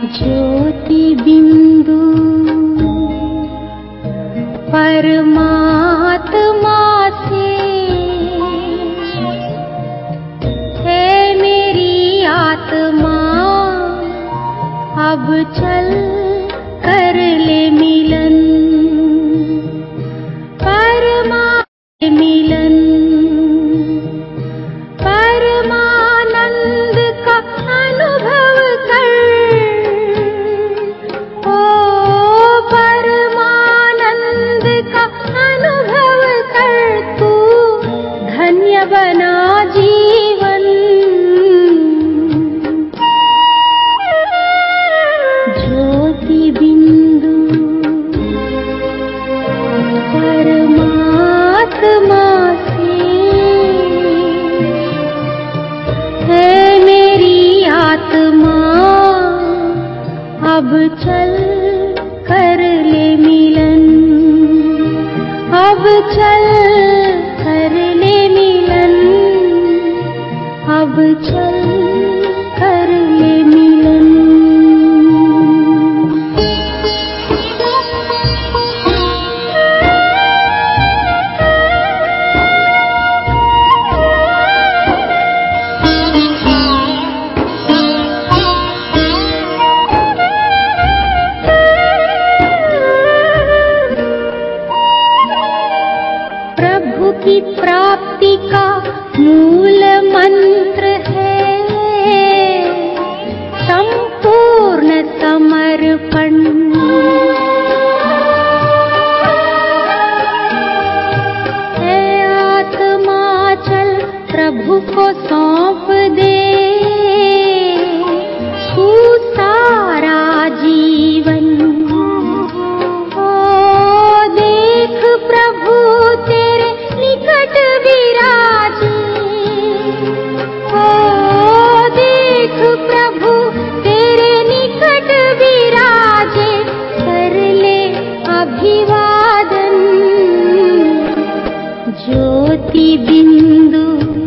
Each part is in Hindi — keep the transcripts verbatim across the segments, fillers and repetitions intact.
ज्योति बिंदु परमात्मा से है मेरी आत्मा, अब चल कर ले मिलन, परमात्मा मिलन, परमानंद का अनुभव कर, ओ परमानंद का अनुभव कर, तू धन्य बना जीवन। ज्योति बिंदु परमात्मा से है मेरी आत्मा, अब चल कर ले मिलन, अब चल कर ले मिलन, अब चल कर ले मिलन। प्रभु की प्राप्ति का मूल मंत्र है संपूर्ण समर्पण। है आत्मा चल प्रभु को सौंप दे, तू सारा जीवन। ओ देख प्रभु तेरे निकट विराजे, ओ देख प्रभु तेरे निकट विराजे, कर ले अभिवादन। ज्योति बिंदु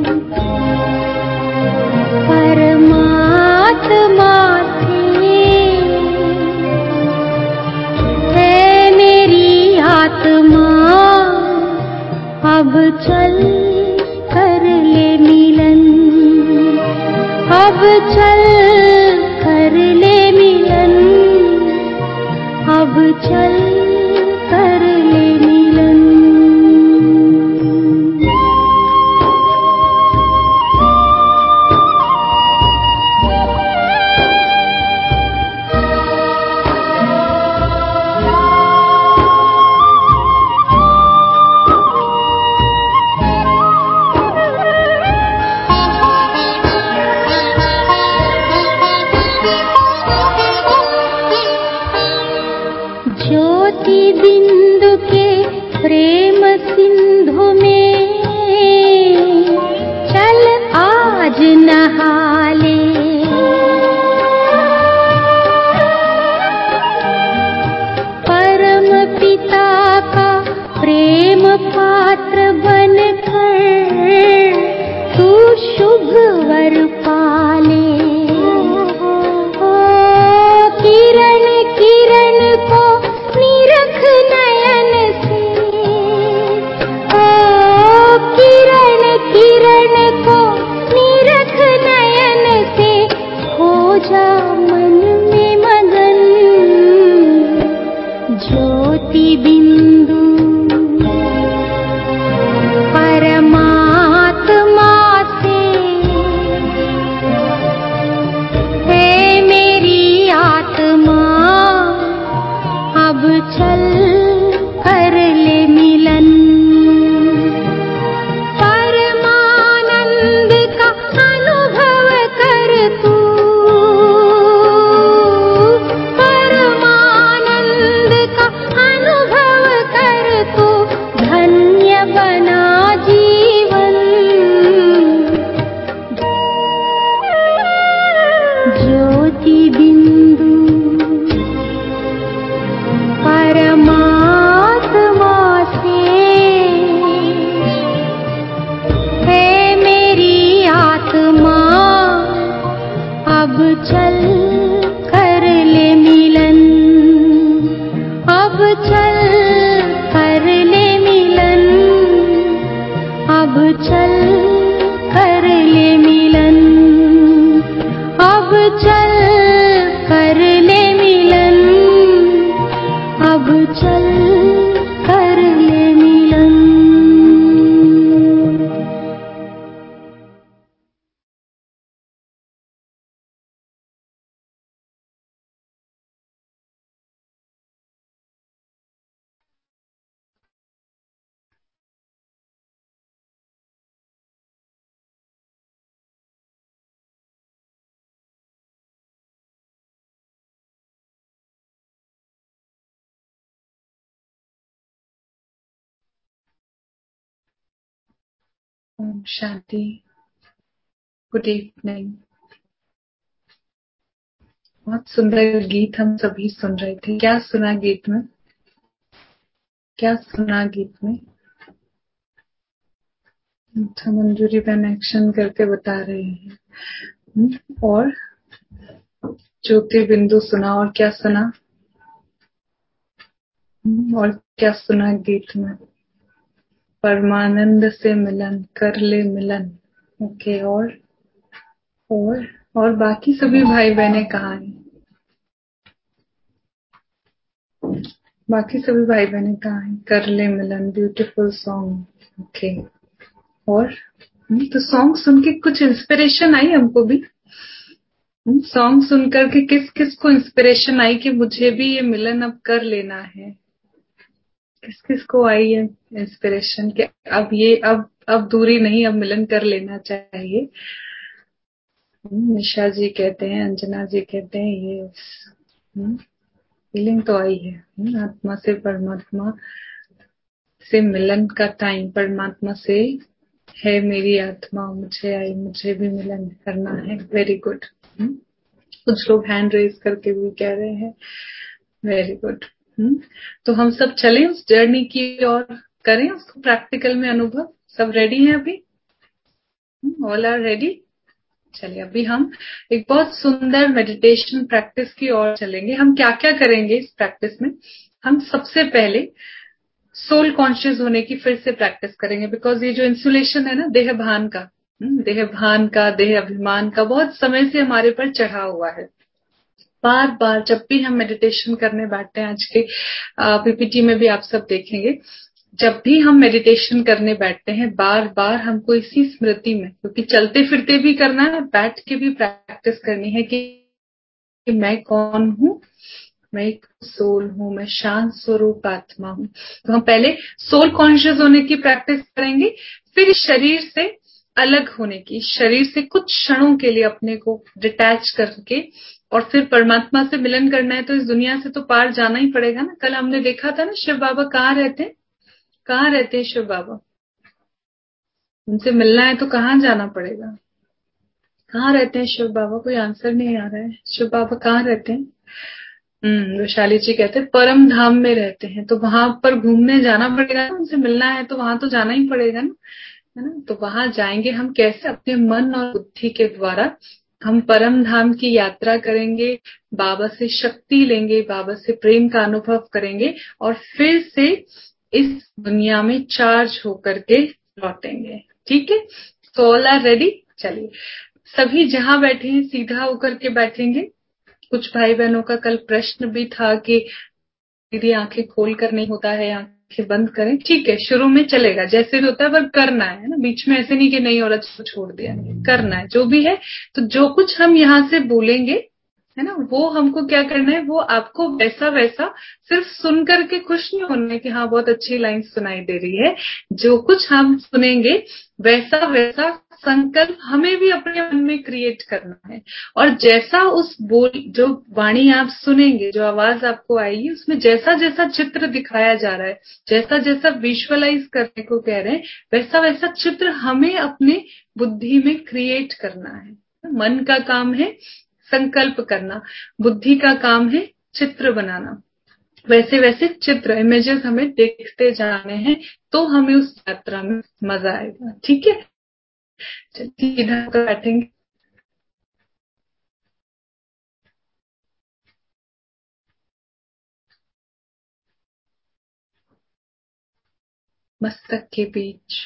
परमात्मा से है मेरी आत्मा, अब चल कर ले मिलन, अब चल कर ले मिलन, अब चल कर ले मिलन। ज्योति बिंदु के प्रेम सिंधु में चल आज नहा ले, परम पिता का प्रेम पात्र बनकर तू शुभ वर पाले। ओ किरण किरण को निरख नयन से, ओ किरण किरण को निरख नयन से, हो जा मन में मगन। ज्योति बिंदु परमात्मा से है मेरी आत्मा, अब चल कर ले मिलन, परमानंद का अनुभव कर तू, परमानंद का अनुभव कर तू, धन्य बना जीवन। ज्योति बिंदु परमात्मा से है मेरी आत्मा, अब चल कर ले ओम शांति। Good evening. बहुत सुंदर गीत हम सभी सुन रहे थे। क्या सुना गीत में? क्या सुना गीत में? अच्छा, मंजूरी बहन एक्शन करके बता रही है। हम्म, और ज्योति बिंदु सुना। और क्या सुना? हम्म, और क्या सुना गीत में? परमानंद से मिलन कर ले मिलन। ओके। और और और बाकी सभी भाई बहनें कहाँ हैं? बाकी सभी भाई बहनें कहाँ हैं? कर ले मिलन, ब्यूटीफुल सॉन्ग। ओके। और हम्म, तो सॉन्ग सुन के कुछ इंस्पिरेशन आई हमको भी। सॉन्ग सुन करके किस किस को इंस्पिरेशन आई कि मुझे भी ये मिलन अब कर लेना है? किस किस को आई है इंस्पिरेशन कि अब ये अब अब दूरी नहीं, अब मिलन कर लेना चाहिए? हम्म, निशा जी कहते हैं, अंजना जी कहते हैं ये फीलिंग तो आई है। हम्म, आत्मा से परमात्मा से मिलन का टाइम, परमात्मा से है मेरी आत्मा, मुझे आई, मुझे भी मिलन करना है। Very good. कुछ लोग हैंड रेज करके भी कह रहे हैं। Very good. तो हम सब चलें उस जर्नी की और करें उसको प्रैक्टिकल में अनुभव। सब रेडी हैं अभी? All are ready? चलिए अभी हम एक बहुत सुंदर मेडिटेशन प्रैक्टिस की ओर चलेंगे। हम क्या क्या करेंगे इस प्रैक्टिस में? हम सबसे पहले सोल कॉन्शियस होने की फिर से प्रैक्टिस करेंगे। बिकॉज ये जो इंसुलेशन है ना देह भान का, देह भान का, देह अभिमान का बहुत समय से हमारे पर चढ़ा हुआ है। बार बार जब भी हम मेडिटेशन करने बैठते हैं, आज के पीपीटी में भी आप सब देखेंगे, जब भी हम मेडिटेशन करने बैठते हैं बार बार हमको इसी स्मृति में, क्योंकि चलते फिरते भी करना है, बैठ के भी प्रैक्टिस करनी है कि, कि मैं कौन हूँ, मैं एक सोल हूँ, मैं शांत स्वरूप आत्मा हूँ। तो हम पहले सोल कॉन्शियस होने की प्रैक्टिस करेंगे, फिर शरीर से अलग होने की, शरीर से कुछ क्षणों के लिए अपने को डिटैच करके, और फिर परमात्मा से मिलन करना है तो इस दुनिया से तो पार जाना ही पड़ेगा ना। कल हमने देखा था ना शिव बाबा कहाँ रहते हैं, कहाँ रहते हैं शिव बाबा? उनसे मिलना है तो कहाँ जाना पड़ेगा? कहाँ रहते हैं शिव बाबा? कोई आंसर नहीं आ रहा है। शिव बाबा कहाँ रहते हैं? हम्म वैशाली जी कहते हैं परम धाम में रहते हैं, तो वहां पर घूमने जाना पड़ेगा ना, उनसे मिलना है तो वहां तो जाना ही पड़ेगा ना, है ना। तो वहां जाएंगे हम कैसे? अपने मन और बुद्धि के द्वारा हम परम धाम की यात्रा करेंगे, बाबा से शक्ति लेंगे, बाबा से प्रेम का अनुभव करेंगे, और फिर से इस दुनिया में चार्ज होकर के लौटेंगे। ठीक है? तो ऑल आर रेडी? चलिए सभी जहां बैठे हैं सीधा होकर के बैठेंगे। कुछ भाई बहनों का कल प्रश्न भी था कि दीदी आंखें खोल कर नहीं होता है, आंखें बंद करें। ठीक है, शुरू में चलेगा जैसे भी होता है, पर करना है ना, बीच में ऐसे नहीं कि नहीं हो रहा छोड़ दिया, करना है जो भी है। तो जो कुछ हम यहाँ से बोलेंगे है ना, वो हमको क्या करना है, वो आपको वैसा वैसा सिर्फ सुन करके खुश नहीं होना है कि हाँ बहुत अच्छी लाइन सुनाई दे रही है। जो कुछ हम सुनेंगे वैसा वैसा संकल्प हमें भी अपने मन में क्रिएट करना है। और जैसा उस बोल, जो वाणी आप सुनेंगे, जो आवाज आपको आएगी, उसमें जैसा जैसा चित्र दिखाया जा रहा है, जैसा जैसा विजुअलाइज करने को कह रहे हैं, वैसा वैसा चित्र हमें अपने बुद्धि में क्रिएट करना है। मन का काम है संकल्प करना, बुद्धि का काम है चित्र बनाना। वैसे वैसे चित्र, इमेजेस हमें देखते जाने हैं, तो हमें उस यात्रा में मजा आएगा। ठीक है? सीधा होकर बैठेंगे। मस्तक के बीच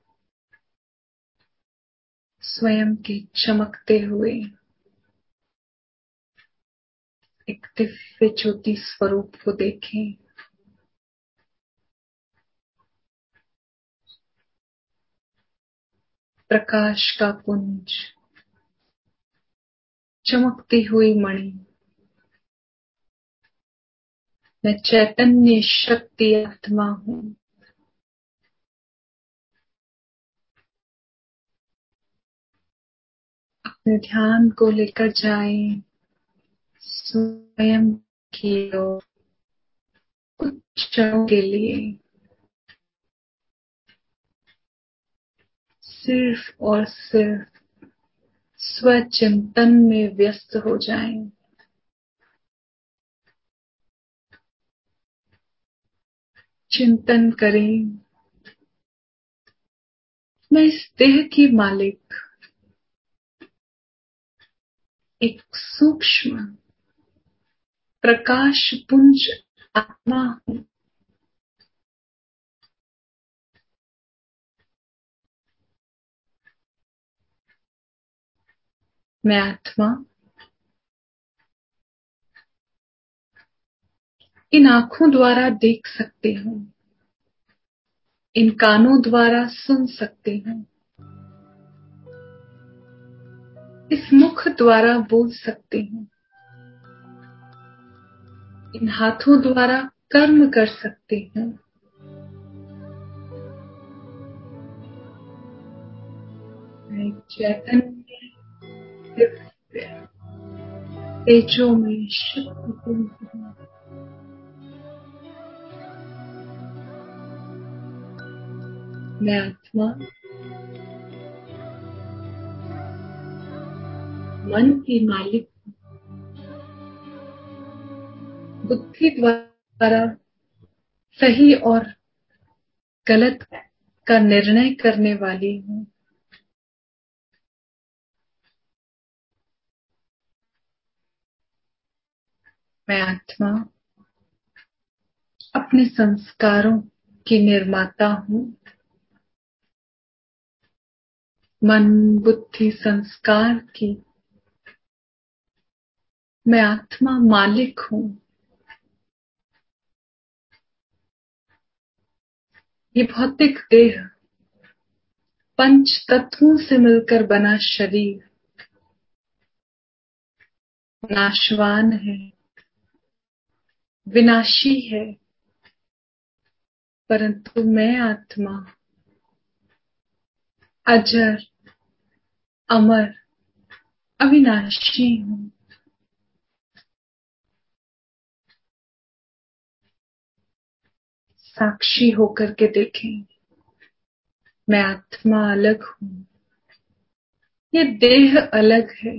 स्वयं के चमकते हुए एक दिव्य ज्योति स्वरूप को देखें। प्रकाश का पुंज, चमकती हुई मणि। मैं चैतन्य शक्ति आत्मा हूँ। अपने ध्यान को लेकर जाएं स्वयं की ओर कुछ क्षणों के लिए। सिर्फ और सिर्फ स्वचिंतन में व्यस्त हो जाएं। चिंतन करें, मैं इस देह की मालिक एक सूक्ष्म प्रकाश पुंज आत्मा हूं। मैं आत्मा इन आंखों द्वारा देख सकती हूँ, इन कानों द्वारा सुन सकती हूँ, इस मुख द्वारा बोल सकती हूँ, इन हाथों द्वारा कर्म कर सकती हूँ। मैं चैतन्य दिव्य तेजो में शक्तिपूर्ण हूँ। मैं आत्मा मन की मालिक हूँ। बुद्धि द्वारा सही और गलत का निर्णय करने वाली हूँ। मैं आत्मा अपने संस्कारों की निर्माता हूँ। मन बुद्धि संस्कार की मैं आत्मा मालिक हूँ। ये भौतिक देह पंच तत्वों से मिलकर बना शरीर नाशवान है, विनाशी है, परंतु मैं आत्मा अजर अमर अविनाशी हूँ। साक्षी होकर के देखें, मैं आत्मा अलग हूँ, ये देह अलग है।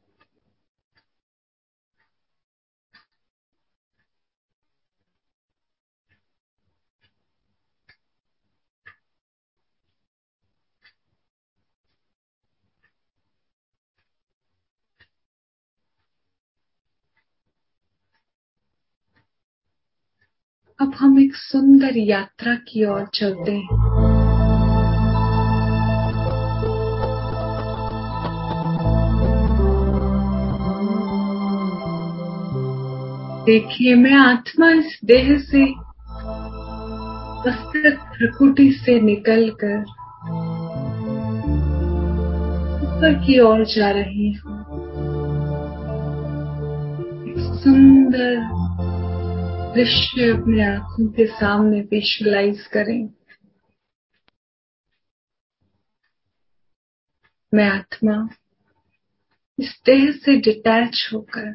अब हम एक सुंदर यात्रा की ओर चलते हैं। देखिए, मैं आत्मा इस देह से मस्तक प्रकृति से निकलकर ऊपर की ओर जा रही हूँ। एक सुंदर दृश्य अपने आंखों के सामने विजुअलाइज करें। मैं आत्मा इस देह से डिटैच होकर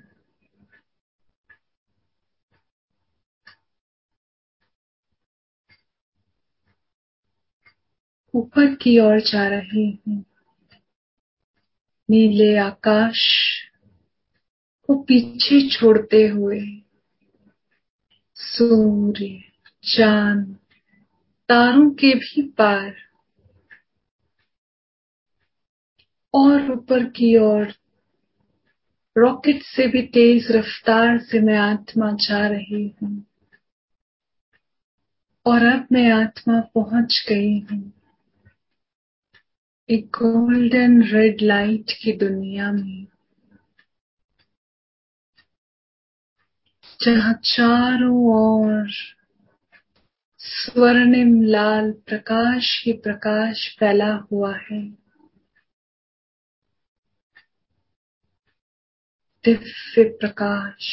ऊपर की ओर जा रही हूँ। नीले आकाश को पीछे छोड़ते हुए सूर्य चांद तारों के भी पार और ऊपर की ओर रॉकेट से भी तेज रफ्तार से मैं आत्मा जा रही हूँ। और अब मैं आत्मा पहुंच गई हूँ एक गोल्डन रेड लाइट की दुनिया में, जहाँ चारों ओर स्वर्णिम लाल प्रकाश ही प्रकाश फैला हुआ है। दिव्य प्रकाश।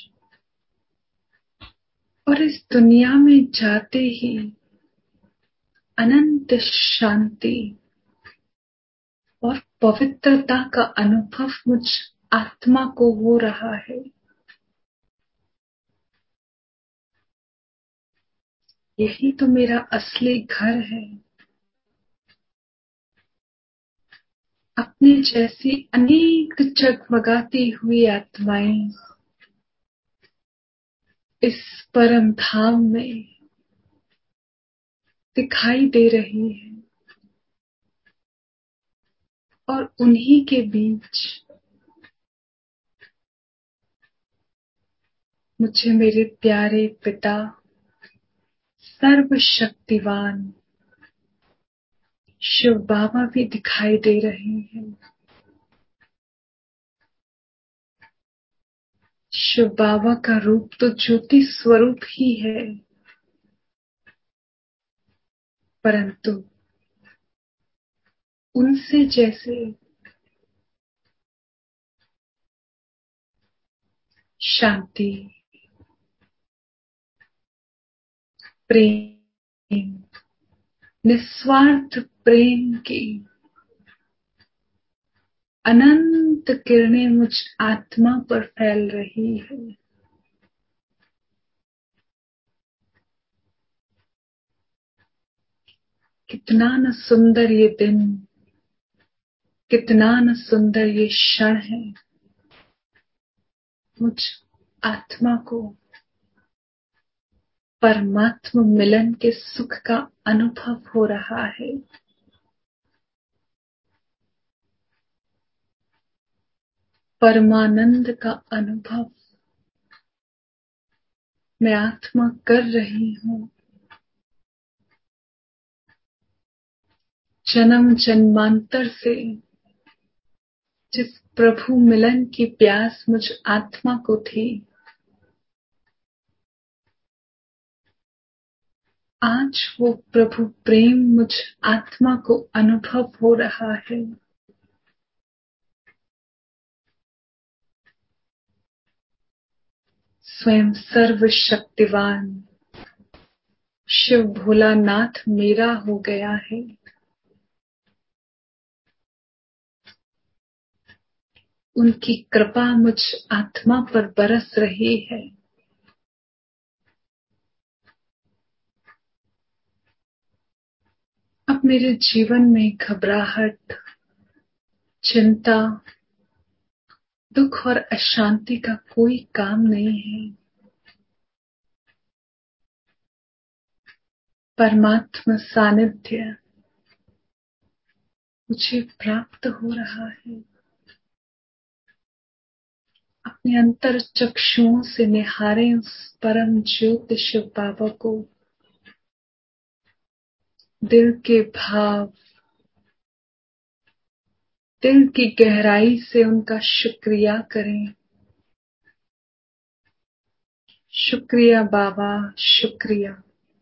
और इस दुनिया में जाते ही अनंत शांति और पवित्रता का अनुभव मुझ आत्मा को हो रहा है। यही तो मेरा असली घर है। अपने जैसी अनेक जगमगाती हुई आत्माएं इस परम धाम में दिखाई दे रही है और उन्हीं के बीच मुझे मेरे प्यारे पिता सर्वशक्तिवान शिव बाबा भी दिखाई दे रहे हैं। शिव बाबा का रूप तो ज्योति स्वरूप ही है, परंतु उनसे जैसे शांति, प्रेम, निस्वार्थ प्रेम की अनंत किरणें मुझ आत्मा पर फैल रही है। कितना न सुंदर ये दिन, कितना न सुंदर ये क्षण है। मुझ आत्मा को परमात्मा मिलन के सुख का अनुभव हो रहा है। परमानंद का अनुभव मैं आत्मा कर रही हूँ। जन्म जन्मांतर से जिस प्रभु मिलन की प्यास मुझ आत्मा को थी, आज वो प्रभु प्रेम मुझ आत्मा को अनुभव हो रहा है। स्वयं सर्वशक्तिवान शिव भोलानाथ मेरा हो गया है। उनकी कृपा मुझ आत्मा पर बरस रही है। अब मेरे जीवन में घबराहट, चिंता, दुख और अशांति का कोई काम नहीं है। परमात्मा सानिध्य मुझे प्राप्त हो रहा है। अपने अंतर चक्षुओं से निहारें उस परम ज्योति शिव बाबा को। दिल के भाव, दिल की गहराई से उनका शुक्रिया करें। शुक्रिया बाबा, शुक्रिया।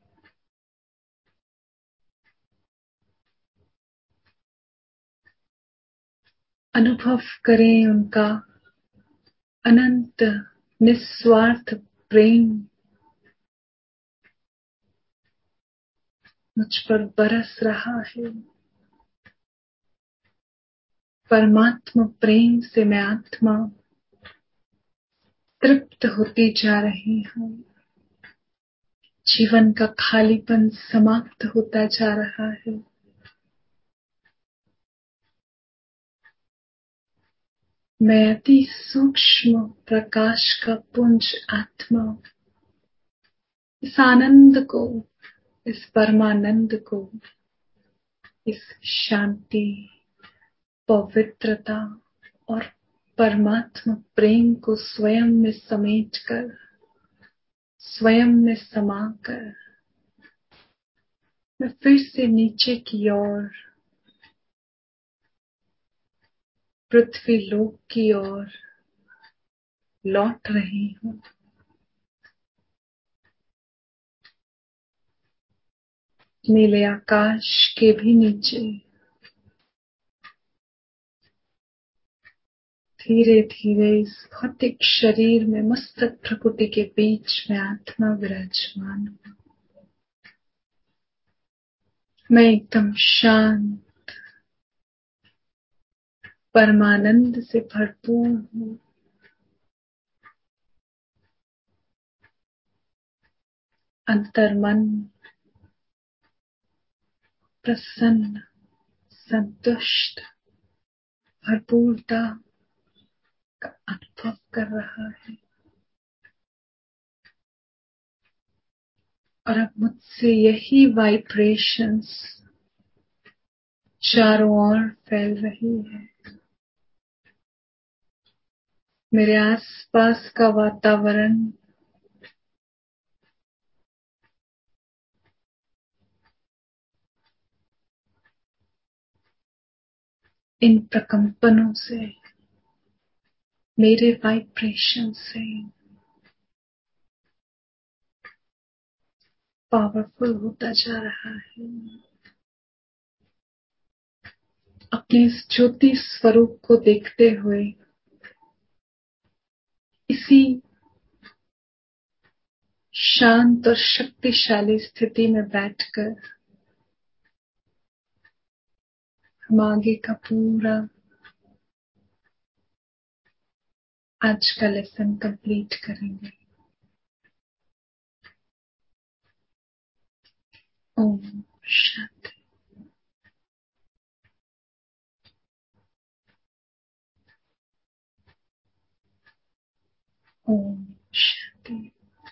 अनुभव करें उनका अनंत निस्वार्थ प्रेम मुझ पर बरस रहा है। परमात्मा प्रेम से मैं आत्मा तृप्त होती जा रही हूँ। जीवन का खालीपन समाप्त होता जा रहा है। मैं अति सूक्ष्म प्रकाश का पुंज आत्मा इस आनंद को, इस परमानंद को, इस शांति, पवित्रता और परमात्मा प्रेम को स्वयं में समेटकर, स्वयं में समाकर मैं फिर से नीचे की ओर, पृथ्वी लोक की ओर लौट रही हूँ। नीले आकाश के भी नीचे धीरे धीरे इस भौतिक शरीर में मस्तक प्रकृति के बीच में आत्मा विराजमान हूँ। मैं एकदम शांत, परमानंद से भरपूर हूँ। अंतर्मन प्रसन्न, संतुष्ट भरपूरता का अनुभव कर रहा है। और अब मुझसे यही वाइब्रेशंस चारों ओर फैल रही है। मेरे आसपास का वातावरण इन प्रकंपनों से, मेरे वाइब्रेशन से पावरफुल होता जा रहा है। अपने इस ज्योति स्वरूप को देखते हुए इसी शांत और शक्तिशाली स्थिति में बैठकर हम आगे का पूरा आज का लेसन कंप्लीट करेंगे। ओम शांति। ओम शांति।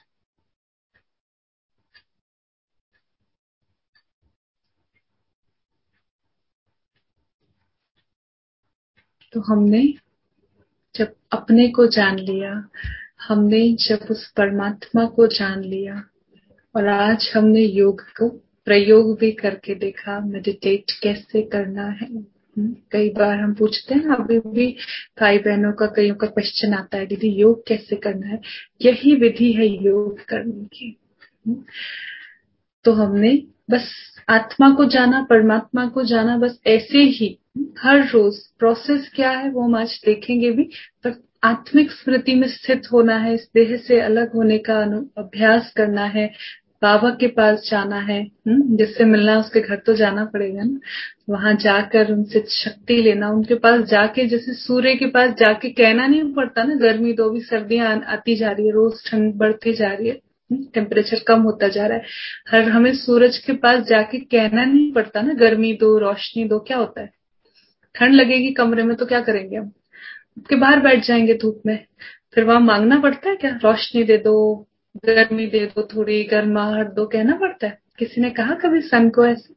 तो हमने जब अपने को जान लिया, हमने जब उस परमात्मा को जान लिया, और आज हमने योग को प्रयोग भी करके देखा, मेडिटेट कैसे करना है। हम्म, कई बार हम पूछते हैं, अभी भी भाई बहनों का कईयों का क्वेश्चन आता है, दीदी योग कैसे करना है। यही विधि है योग करने की। हम्म, तो हमने बस आत्मा को जाना, परमात्मा को जाना, बस ऐसे ही हर रोज प्रोसेस क्या है वो हम आज देखेंगे भी। पर आत्मिक स्मृति में स्थित होना है, इस देह से अलग होने का अनु अभ्यास करना है, बाबा के पास जाना है। हम्म, जिससे मिलना है उसके घर तो जाना पड़ेगा ना। वहां जाकर उनसे शक्ति लेना, उनके पास जाके जैसे सूर्य के पास जाके कहना नहीं पड़ता ना, गर्मी दो, भी सर्दियां आती जा रही है, रोज ठंड बढ़ती जा रही है, टेम्परेचर कम होता जा रहा है। हर हमें सूरज के पास जाके कहना नहीं पड़ता ना, गर्मी दो, रोशनी दो। क्या होता है, ठंड लगेगी कमरे में तो क्या करेंगे हम, के बाहर बैठ जाएंगे धूप में। फिर वहां मांगना पड़ता है क्या, रोशनी दे दो, गर्मी दे दो, थोड़ी गर्माहट दो, कहना पड़ता है। किसी ने कहा कभी सन को ऐसे,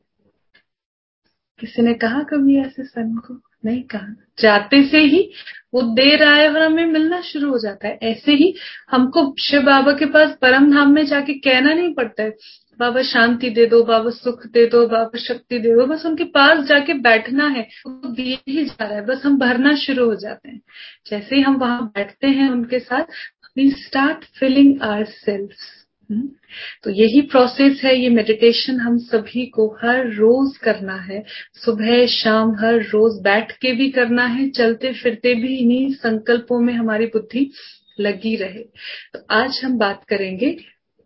किसी ने कहा कभी ऐसे सन को, नहीं कहा। जाते से ही वो दे रहा है और हमें मिलना शुरू हो जाता है। ऐसे ही हमको शिव बाबा के पास परम धाम में जाके कहना नहीं पड़ता है, बाबा शांति दे दो, बाबा सुख दे दो, बाबा शक्ति दे दो। बस उनके पास जाके बैठना है, वो दिए ही जा रहा है, बस हम भरना शुरू हो जाते हैं। जैसे ही हम वहां बैठते हैं उनके साथ, we start feeling our self. तो यही प्रोसेस है, ये मेडिटेशन हम सभी को हर रोज करना है। सुबह शाम हर रोज बैठ के भी करना है, चलते फिरते भी इन्हीं संकल्पों में हमारी बुद्धि लगी रहे। तो आज हम बात करेंगे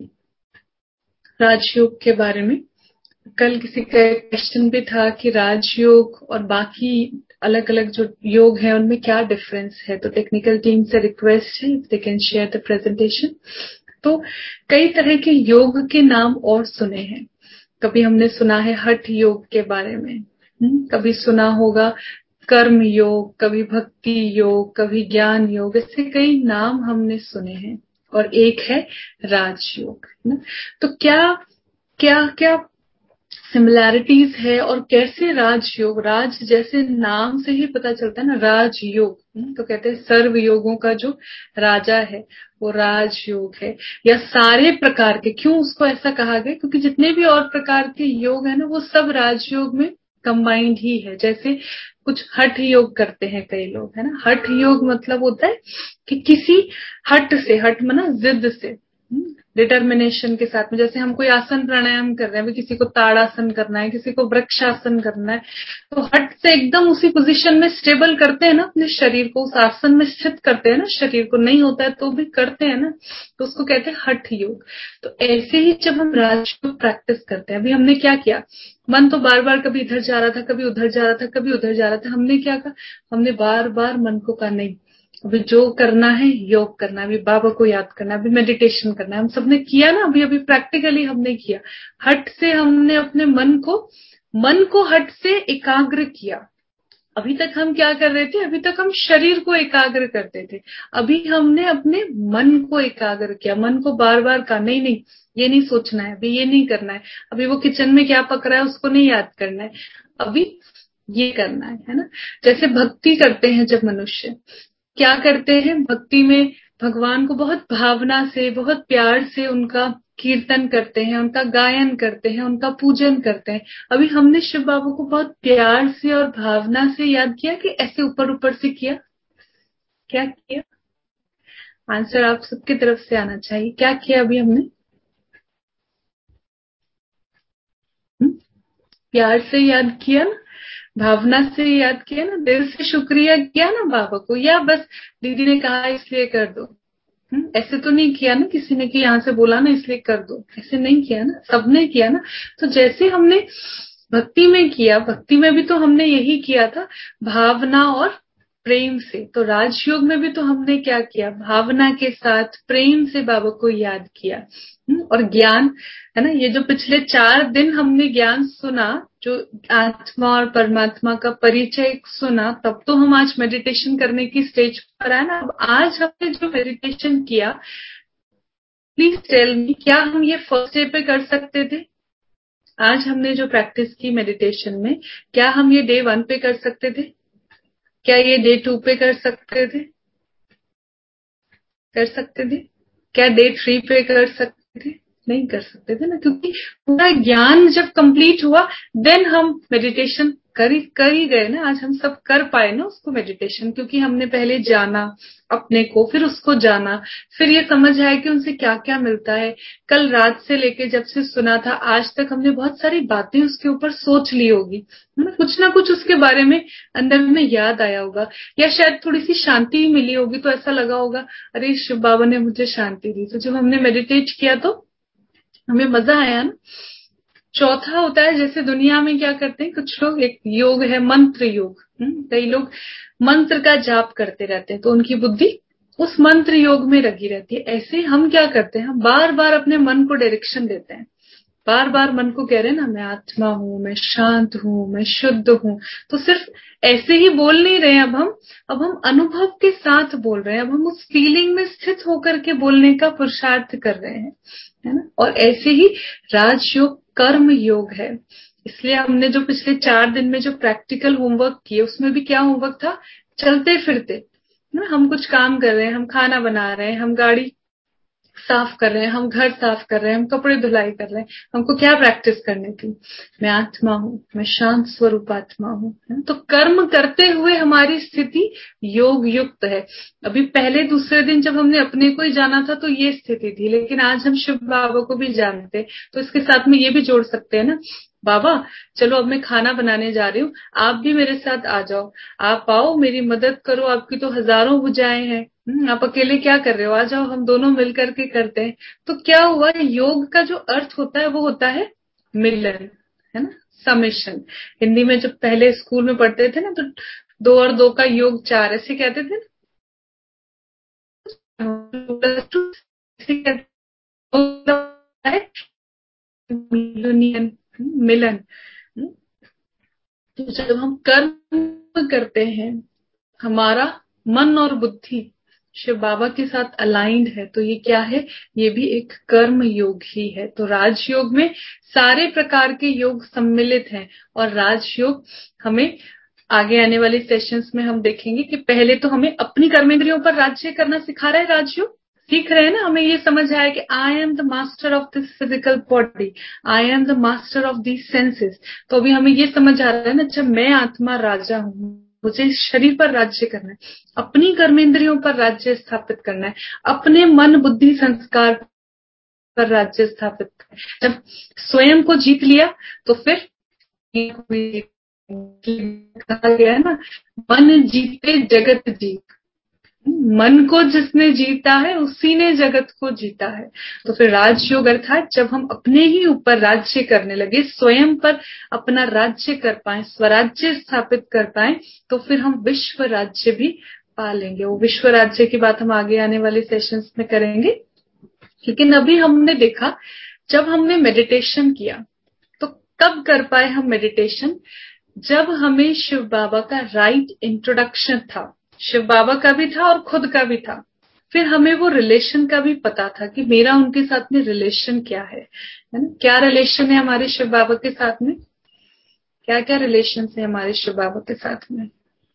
राजयोग के बारे में। कल किसी का क्वेश्चन भी था कि राजयोग और बाकी अलग अलग जो योग है उनमें क्या डिफरेंस है। तो टेक्निकल टीम से रिक्वेस्ट है, they can share the presentation. तो कई तरह के योग के नाम और सुने हैं। कभी हमने सुना है हठ योग के बारे में, कभी सुना होगा कर्म योग, कभी भक्ति योग, कभी ज्ञान योग, ऐसे कई नाम हमने सुने हैं। और एक है राजयोग। तो क्या क्या क्या सिमिलैरिटीज है और कैसे राजयोग, राज जैसे नाम से ही पता चलता है ना, राजयोग। तो कहते हैं सर्व योगों का जो राजा है वो राजयोग है। या सारे प्रकार के, क्यों उसको ऐसा कहा गया, क्योंकि जितने भी और प्रकार के योग है ना वो सब राजयोग में कंबाइंड ही है। जैसे कुछ हठ योग करते हैं कई लोग, है ना। हठ योग मतलब होता है कि किसी हट से, हट माना जिद से, डिटर्मिनेशन के साथ में। जैसे हम कोई आसन प्राणायाम कर रहे हैं, अभी किसी को ताड़ासन करना है, किसी को वृक्षासन करना है, तो हट से एकदम उसी पोजीशन में स्टेबल करते हैं ना अपने शरीर को, उस आसन में स्थित करते हैं ना शरीर को। नहीं होता है तो भी करते हैं ना, तो उसको कहते हैं हठ योग। तो ऐसे ही जब हम राजयोग प्रैक्टिस करते हैं, अभी हमने क्या किया, मन तो बार बार कभी इधर जा रहा था, कभी उधर जा रहा था, कभी उधर जा रहा था। हमने क्या कहा, हमने बार बार मन को कहा नहीं, अभी जो करना है योग करना है, अभी बाबा को याद करना है, अभी मेडिटेशन करना है। हम सबने किया ना, अभी अभी प्रैक्टिकली हमने किया। हट से हमने अपने मन को मन को हट से एकाग्र किया। अभी तक हम क्या कर रहे थे, अभी तक हम शरीर को एकाग्र करते थे, अभी हमने अपने मन को एकाग्र किया। मन को बार बार कहा नहीं नहीं ये नहीं सोचना है, अभी ये नहीं करना है, अभी वो किचन में क्या पक रहा है उसको नहीं याद करना है, अभी ये करना है, है ना। जैसे भक्ति करते हैं जब मनुष्य, क्या करते हैं भक्ति में, भगवान को बहुत भावना से, बहुत प्यार से उनका कीर्तन करते हैं, उनका गायन करते हैं, उनका पूजन करते हैं। अभी हमने शिव बाबा को बहुत प्यार से और भावना से याद किया कि ऐसे ऊपर ऊपर से किया? क्या किया? आंसर आप सबकी तरफ से आना चाहिए। क्या किया अभी हमने? हुँ? प्यार से याद किया ना, भावना से याद किया ना, दिल से शुक्रिया किया ना बाबा को, या बस दीदी ने कहा इसलिए कर दो? हुँ? ऐसे तो नहीं किया ना किसी ने कि यहाँ से बोला ना इसलिए कर दो, ऐसे नहीं किया ना, सबने किया ना। तो जैसे हमने भक्ति में किया, भक्ति में भी तो हमने यही किया था, भावना और प्रेम से। तो राजयोग में भी तो हमने क्या किया, भावना के साथ प्रेम से बाबा को याद किया। हुँ? और ज्ञान, है ना, ये जो पिछले चार दिन हमने ज्ञान सुना, जो आत्मा और परमात्मा का परिचय सुना, तब तो हम आज मेडिटेशन करने की स्टेज पर आए ना। अब आज हमने जो मेडिटेशन किया, प्लीज टेल मी, क्या हम ये फर्स्ट डे पे कर सकते थे? आज हमने जो प्रैक्टिस की मेडिटेशन में, क्या हम ये डे वन पे कर सकते थे? क्या ये डे टू पे कर सकते थे? कर सकते थे? क्या डे थ्री पे कर सकते थे? नहीं कर सकते थे ना, क्योंकि पूरा ज्ञान जब कंप्लीट हुआ देन हम मेडिटेशन कर ही कर ही गए ना। आज हम सब कर पाए ना उसको मेडिटेशन, क्योंकि हमने पहले जाना अपने को, फिर उसको जाना, फिर ये समझ आया कि उनसे क्या क्या मिलता है। कल रात से लेके जब से सुना था आज तक हमने बहुत सारी बातें उसके ऊपर सोच ली होगी, कुछ ना कुछ उसके बारे में अंदर में याद आया होगा, या शायद थोड़ी सी शांति मिली होगी, तो ऐसा लगा होगा अरे शिव बाबा ने मुझे शांति दी। तो जब हमने मेडिटेट किया तो हमें मजा आया ना। चौथा होता है, जैसे दुनिया में क्या करते हैं कुछ लोग, एक योग है मंत्र योग। कई लोग मंत्र का जाप करते रहते हैं तो उनकी बुद्धि उस मंत्र योग में लगी रहती है। ऐसे हम क्या करते हैं, हम बार बार अपने मन को डायरेक्शन देते हैं, बार बार मन को कह रहे हैं ना मैं आत्मा हूँ, मैं शांत हूँ, मैं शुद्ध हूँ। तो सिर्फ ऐसे ही बोल नहीं रहे, अब हम अब हम अनुभव के साथ बोल रहे हैं, अब हम उस फीलिंग में स्थित होकर के बोलने का पुरुषार्थ कर रहे हैं, है ना। और ऐसे ही राजयोग कर्म योग है। इसलिए हमने जो पिछले चार दिन में जो प्रैक्टिकल होमवर्क किए, उसमें भी क्या होमवर्क था, चलते फिरते ना हम कुछ काम कर रहे हैं, हम खाना बना रहे हैं, हम गाड़ी साफ कर रहे हैं, हम घर साफ कर रहे हैं, हम कपड़े धुलाई कर रहे हैं, हमको क्या प्रैक्टिस करनी थी, मैं आत्मा हूँ, मैं शांत स्वरूप आत्मा हूँ। तो कर्म करते हुए हमारी स्थिति योग युक्त है। अभी पहले दूसरे दिन जब हमने अपने को ही जाना था तो ये स्थिति थी, लेकिन आज हम शिव बाबा को भी जानते, तो इसके साथ में ये भी जोड़ सकते हैं ना, बाबा चलो अब मैं खाना बनाने जा रही हूँ, आप भी मेरे साथ आ जाओ, आप आओ मेरी मदद करो, आपकी तो हजारों भुजाएं हैं, आप अकेले क्या कर रहे हो, आ जाओ हम दोनों मिल करके करते हैं। तो क्या हुआ, योग का जो अर्थ होता है वो होता है मिलन, है ना, समेशन। हिंदी में जब पहले स्कूल में पढ़ते थे ना तो दो और दो का योग चार ऐसे कहते थे ना, यूनियन, मिलन। तो जब हम कर्म करते हैं, हमारा मन और बुद्धि शिव बाबा के साथ अलाइंड है, तो ये क्या है, ये भी एक कर्म योग ही है। तो राजयोग में सारे प्रकार के योग सम्मिलित हैं, और राजयोग हमें आगे आने वाले सेशंस में हम देखेंगे कि पहले तो हमें अपनी कर्मेंद्रियों पर राज्य करना सिखा रहा है राजयोग, सीख रहे हैं ना, हमें ये समझ आया कि I am the master of this physical body, I am the master of these senses. तो अभी हमें ये समझ आ रहा है ना, अच्छा मैं आत्मा राजा हूँ, मुझे इस शरीर पर राज्य करना है, अपनी कर्मेंद्रियों पर राज्य स्थापित करना है, अपने मन बुद्धि संस्कार पर राज्य स्थापित करना है। जब स्वयं को जीत लिया तो फिर कहा गया है ना, मन जीते जगत जीत, मन को जिसने जीता है उसी ने जगत को जीता है। तो फिर राजयोग अर्थात जब हम अपने ही ऊपर राज्य करने लगे, स्वयं पर अपना राज्य कर पाए, स्वराज्य स्थापित कर पाए, तो फिर हम विश्व राज्य भी पा लेंगे। वो विश्व राज्य की बात हम आगे आने वाले सेशंस में करेंगे। लेकिन अभी हमने देखा, जब हमने मेडिटेशन किया तो कब कर पाए हम मेडिटेशन, जब हमें शिव बाबा का राइट इंट्रोडक्शन था, शिव बाबा का भी था और खुद का भी था, फिर हमें वो रिलेशन का भी पता था कि मेरा उनके साथ में रिलेशन क्या है, है ना? क्या रिलेशन है हमारे शिव बाबा के साथ में, क्या क्या रिलेशन है हमारे शिव बाबा के साथ में,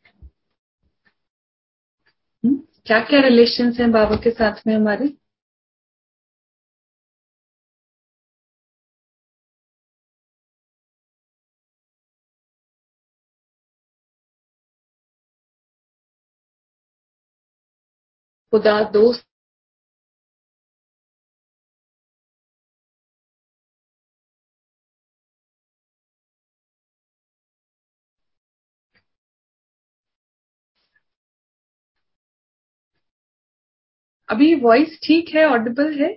हुँ? क्या क्या रिलेशन है बाबा के साथ में हमारे? खुदा दोस्त, अभी वॉइस ठीक है, ऑडिबल है?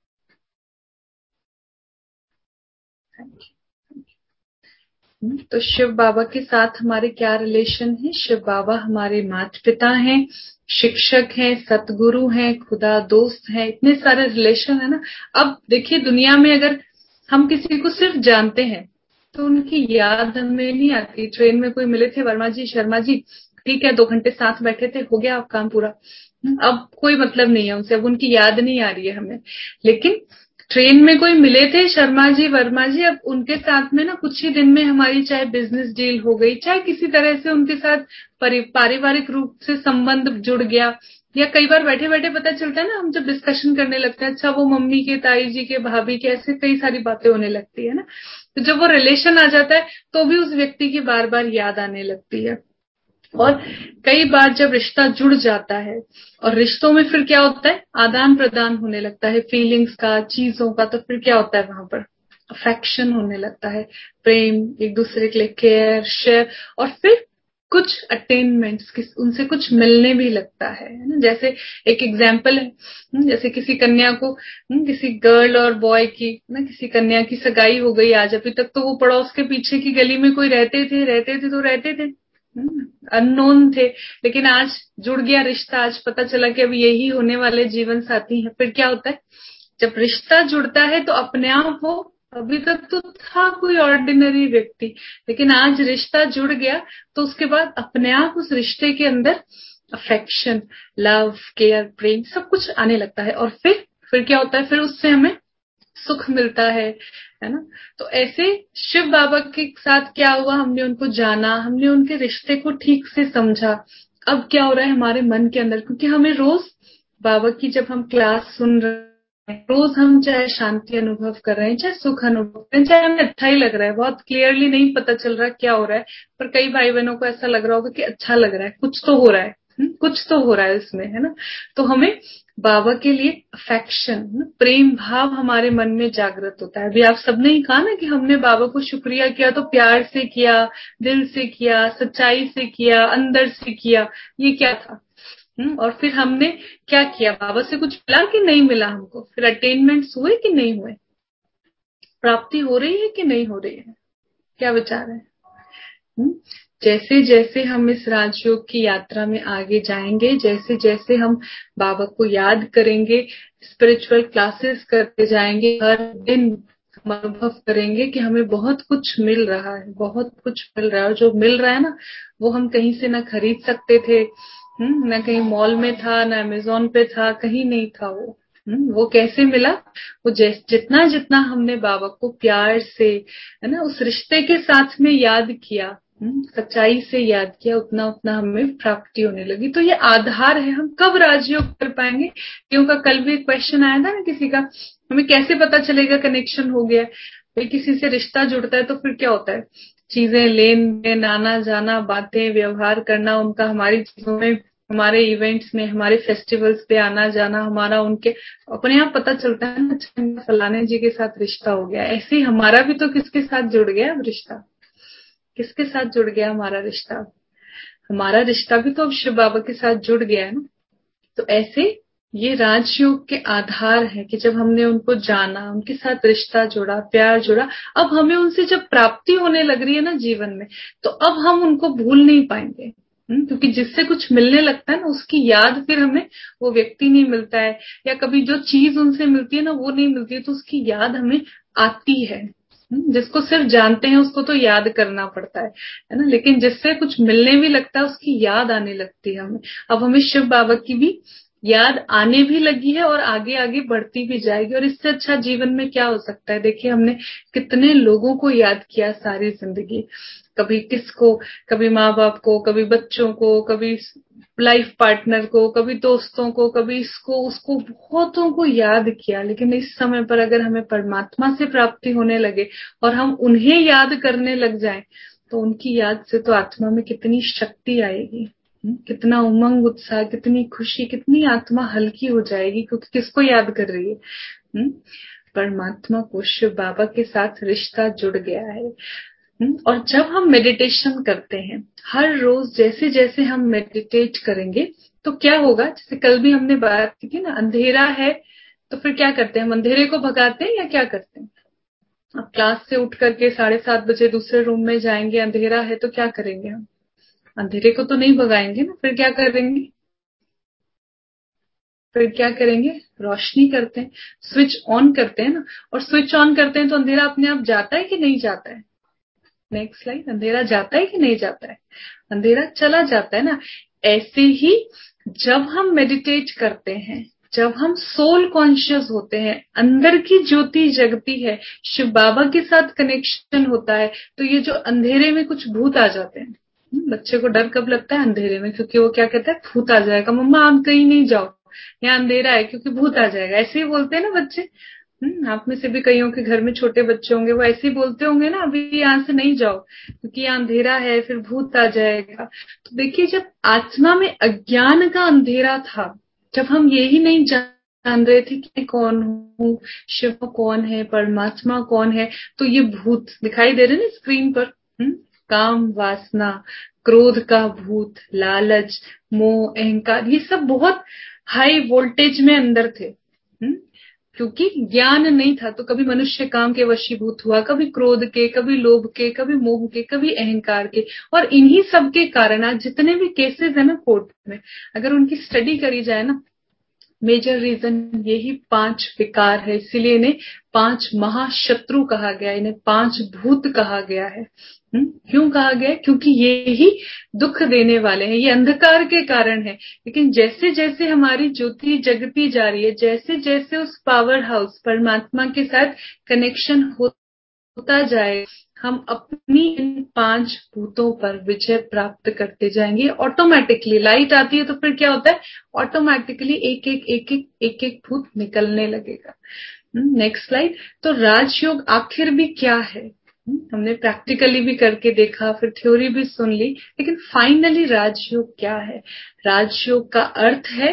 तो शिव बाबा के साथ हमारे क्या रिलेशन है? शिव बाबा हमारे माता पिता हैं, शिक्षक हैं, सतगुरु हैं, खुदा दोस्त हैं, इतने सारे रिलेशन है ना। अब देखिए दुनिया में अगर हम किसी को सिर्फ जानते हैं तो उनकी याद हमें नहीं आती। ट्रेन में कोई मिले थे, वर्मा जी, शर्मा जी, ठीक है, दो घंटे साथ बैठे थे, हो गया अब काम पूरा। अब कोई मतलब नहीं है उनसे, अब उनकी याद नहीं आ रही है हमें। लेकिन ट्रेन में कोई मिले थे, शर्मा जी, वर्मा जी, अब उनके साथ में ना कुछ ही दिन में हमारी चाहे बिजनेस डील हो गई, चाहे किसी तरह से उनके साथ पारिवारिक रूप से संबंध जुड़ गया, या कई बार बैठे बैठे पता चलता है ना, हम जब डिस्कशन करने लगते हैं, अच्छा वो मम्मी के, ताई जी के, भाभी के, ऐसे कई सारी बातें होने लगती है ना। तो जब वो रिलेशन आ जाता है तो भी उस व्यक्ति की बार बार याद आने लगती है। और कई बार जब रिश्ता जुड़ जाता है और रिश्तों में फिर क्या होता है, आदान प्रदान होने लगता है फीलिंग्स का, चीजों का, तो फिर क्या होता है वहां पर अफेक्शन होने लगता है, प्रेम, एक दूसरे के लिए केयर शेयर, और फिर कुछ अटेनमेंट्स, उनसे कुछ मिलने भी लगता है ना। जैसे एक एग्जाम्पल है, जैसे किसी कन्या को, किसी गर्ल और बॉय की ना, किसी कन्या की सगाई हो गई आज, अभी तक तो वो पड़ोस के पीछे की गली में कोई रहते थे रहते थे तो रहते थे, अननोन थे, लेकिन आज जुड़ गया रिश्ता, आज पता चला कि अब यही होने वाले जीवन साथी है। फिर क्या होता है, जब रिश्ता जुड़ता है तो अपने आप वो, अभी तक तो था कोई ऑर्डिनरी व्यक्ति, लेकिन आज रिश्ता जुड़ गया तो उसके बाद अपने आप उस रिश्ते के अंदर अफेक्शन, लव, केयर, प्रेम सब कुछ आने लगता है। और फिर फिर क्या होता है, फिर उससे हमें सुख मिलता है है ना। तो ऐसे शिव बाबा के साथ क्या हुआ, हमने उनको जाना, हमने उनके रिश्ते को ठीक से समझा। अब क्या हो रहा है हमारे मन के अंदर, क्योंकि हमें रोज बाबा की जब हम क्लास सुन रहे हैं, रोज हम चाहे शांति अनुभव कर रहे हैं, चाहे सुख अनुभव कर रहे हैं, चाहे हमें अच्छा ही लग रहा है, बहुत क्लियरली नहीं पता चल रहा क्या हो रहा है, पर कई भाई बहनों को ऐसा लग रहा होगा कि अच्छा लग रहा है, कुछ तो हो रहा है, हुँ? कुछ तो हो रहा है इसमें, है ना। तो हमें बाबा के लिए अफेक्शन, प्रेम भाव हमारे मन में जागृत होता है। अभी आप सबने ही कहा ना कि हमने बाबा को शुक्रिया किया तो प्यार से किया, दिल से किया, सच्चाई से किया, अंदर से किया, ये क्या था। हुँ? और फिर हमने क्या किया, बाबा से कुछ मिला कि नहीं मिला हमको, फिर अटेनमेंट्स हुए कि नहीं हुए, प्राप्ति हो रही है कि नहीं हो रही है, क्या विचार है। हुँ? जैसे जैसे हम इस राजयोग की यात्रा में आगे जाएंगे, जैसे जैसे हम बाबा को याद करेंगे, स्पिरिचुअल क्लासेस करते जाएंगे, हर दिन हम अनुभव करेंगे कि हमें बहुत कुछ मिल रहा है, बहुत कुछ मिल रहा है। और जो मिल रहा है ना, वो हम कहीं से ना खरीद सकते थे, हम्म, ना कहीं मॉल में था, ना अमेजोन पे था, कहीं नहीं था वो। हम्म, वो कैसे मिला, वो जैस जितना जितना हमने बाबा को प्यार से, है ना, उस रिश्ते के साथ में याद किया, हम्म, सच्चाई से याद किया, उतना उतना हमें प्राप्ति होने लगी। तो ये आधार है, हम कब राजयोग कर पाएंगे, क्योंकि कल भी क्वेश्चन आया था ना किसी का, हमें कैसे पता चलेगा कनेक्शन हो गया। भाई किसी से रिश्ता जुड़ता है तो फिर क्या होता है, चीजें, लेन देन, आना जाना, बातें, व्यवहार करना उनका, हमारी चीजों में, हमारे इवेंट्स में, हमारे फेस्टिवल्स पे आना जाना, हमारा उनके, अपने आप पता चलता है ना, अच्छा फलाने जी के साथ रिश्ता हो गया। ऐसे ही हमारा भी तो किसके साथ जुड़ गया अब रिश्ता, किसके साथ जुड़ गया हमारा रिश्ता, हमारा रिश्ता भी तो अब शिव बाबा के साथ जुड़ गया है ना। तो ऐसे ये राजयोग के आधार है कि जब हमने उनको जाना, उनके साथ रिश्ता जोड़ा, प्यार जोड़ा, अब हमें उनसे जब प्राप्ति होने लग रही है ना जीवन में, तो अब हम उनको भूल नहीं पाएंगे। हम्म, क्योंकि जिससे कुछ मिलने लगता है ना, उसकी याद फिर हमें, वो व्यक्ति नहीं मिलता है, या कभी जो चीज उनसे मिलती है ना वो नहीं मिलती है, तो उसकी याद हमें आती है। जिसको सिर्फ जानते हैं उसको तो याद करना पड़ता है है ना, लेकिन जिससे कुछ मिलने भी लगता है उसकी याद आने लगती है हमें। अब हमें शिव बाबा की भी याद आने भी लगी है और आगे आगे बढ़ती भी जाएगी, और इससे अच्छा जीवन में क्या हो सकता है। देखिए हमने कितने लोगों को याद किया सारी जिंदगी, कभी किसको, कभी माँ बाप को, कभी बच्चों को, कभी लाइफ पार्टनर को, कभी दोस्तों को, कभी इसको उसको, बहुतों को याद किया। लेकिन इस समय पर अगर हमें परमात्मा से प्राप्ति होने लगे और हम उन्हें याद करने लग जाएं, तो उनकी याद से तो आत्मा में कितनी शक्ति आएगी, कितना उमंग उत्साह, कितनी खुशी, कितनी आत्मा हल्की हो जाएगी, क्योंकि किसको याद कर रही है, परमात्मा को, शिव बाबा के साथ रिश्ता जुड़ गया है। और जब हम मेडिटेशन करते हैं हर रोज, जैसे जैसे हम मेडिटेट करेंगे तो क्या होगा, जैसे कल भी हमने बात की थी ना, अंधेरा है तो फिर क्या करते हैं हम, अंधेरे को भगाते हैं या क्या करते हैं। अब क्लास से उठ करके साढ़े सात बजे दूसरे रूम में जाएंगे, अंधेरा है तो क्या करेंगे हम, अंधेरे को तो नहीं भगाएंगे ना, फिर क्या करेंगे, फिर क्या करेंगे, रोशनी करते हैं, स्विच ऑन करते हैं ना। और स्विच ऑन करते हैं तो अंधेरा अपने आप जाता है कि नहीं जाता है। नेक्स्ट स्लाइड, अंधेरा जाता है कि नहीं जाता है, अंधेरा चला जाता है ना। ऐसे ही जब हम मेडिटेट करते हैं, जब हम सोल कॉन्शियस होते हैं, अंदर की ज्योति जगती है, शिव बाबा के साथ कनेक्शन होता है, तो ये जो अंधेरे में कुछ भूत आ जाते हैं, बच्चे को डर कब लगता है, अंधेरे में, क्योंकि वो क्या कहता है, भूत आ जाएगा, मम्मा आप कहीं नहीं जाओ, यहाँ अंधेरा है क्योंकि भूत आ जाएगा। ऐसे ही बोलते हैं ना बच्चे। हम्म आप में से भी कईयों के घर में छोटे बच्चे होंगे, वो ऐसे ही बोलते होंगे ना, अभी यहाँ से नहीं जाओ क्योंकि यहाँ अंधेरा है, फिर भूत आ जाएगा। तो देखिए जब आत्मा में अज्ञान का अंधेरा था, जब हम यही नहीं जान रहे थे कि कौन हूँ, शिव कौन है, परमात्मा कौन है, तो ये भूत दिखाई दे रहे ना स्क्रीन पर। हम्म काम वासना, क्रोध का भूत, लालच, मोह, अहंकार, ये सब बहुत हाई वोल्टेज में अंदर थे। हम्म क्योंकि ज्ञान नहीं था, तो कभी मनुष्य काम के वशीभूत हुआ, कभी क्रोध के, कभी लोभ के, कभी मोह के, कभी अहंकार के। और इन्हीं सब के कारण आज जितने भी केसेस है ना कोर्ट में, अगर उनकी स्टडी करी जाए ना, मेजर रीजन यही पांच विकार है। इसीलिए इन्हें पांच महाशत्रु कहा गया, इन्हें पांच भूत कहा गया है। हुँ? क्यों कहा गया है, क्योंकि ये ही दुख देने वाले हैं, ये अंधकार के कारण है। लेकिन जैसे जैसे हमारी ज्योति जगती जा रही है, जैसे जैसे उस पावर हाउस परमात्मा के साथ कनेक्शन हो होता जाए, हम अपनी इन पांच भूतों पर विजय प्राप्त करते जाएंगे। ऑटोमेटिकली लाइट आती है तो फिर क्या होता है, ऑटोमेटिकली एक एक एक एक एक एक भूत निकलने लगेगा। Next slide. तो राजयोग आखिर भी क्या है, हमने प्रैक्टिकली भी करके देखा, फिर थ्योरी भी सुन ली, लेकिन फाइनली राजयोग क्या है। राजयोग का अर्थ है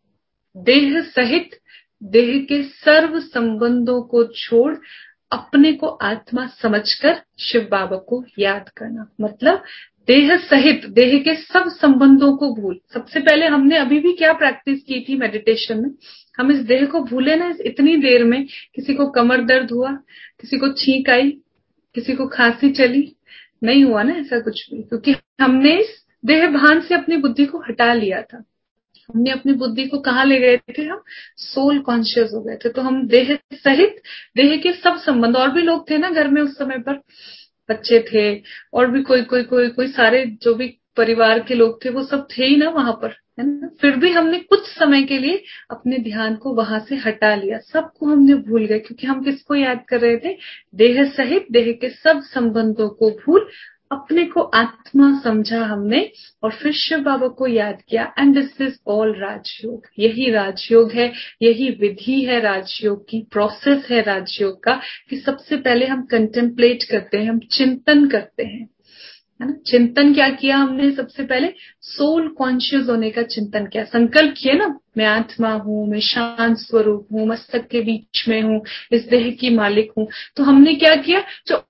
देह सहित देह के सर्व संबंधों को छोड़ अपने को आत्मा समझकर शिव बाबा को याद करना। मतलब देह सहित देह के सब संबंधों को भूल। सबसे पहले हमने अभी भी क्या प्रैक्टिस की थी मेडिटेशन में, हम इस देह को भूले ना इतनी देर में। किसी को कमर दर्द हुआ, किसी को छींक आई, किसी को खांसी चली, नहीं हुआ ना ऐसा कुछ भी, क्योंकि हमने इस देह भान से अपनी बुद्धि को हटा लिया था। हमने अपनी बुद्धि को कहाँ ले गए थे, हम सोल कॉन्शियस हो गए थे। तो हम देह सहित देह के सब संबंध, और भी लोग थे ना घर में उस समय पर, बच्चे थे और भी कोई कोई कोई कोई सारे जो भी परिवार के लोग थे वो सब थे ही ना वहां पर, है ना। फिर भी हमने कुछ समय के लिए अपने ध्यान को वहां से हटा लिया, सबको हमने भूल गए, क्योंकि हम किसको याद कर रहे थे, देह सहित देह के सब संबंधों को भूल अपने को आत्मा समझा हमने, और फिर शिव बाबा को याद किया। And this is all Rajyoga. यही राजयोग है, यही विधि है राजयोग की, प्रोसेस है राजयोग का, कि सबसे पहले हम कंटेम्पलेट करते हैं, हम चिंतन करते हैं, है ना। चिंतन क्या किया हमने, सबसे पहले सोल कॉन्शियस होने का चिंतन किया, संकल्प किए ना, मैं आत्मा हूँ, मैं शांत स्वरूप हूँ, मस्तक के बीच में हूँ, इस देह की मालिक हूँ। तो हमने क्या किया, जो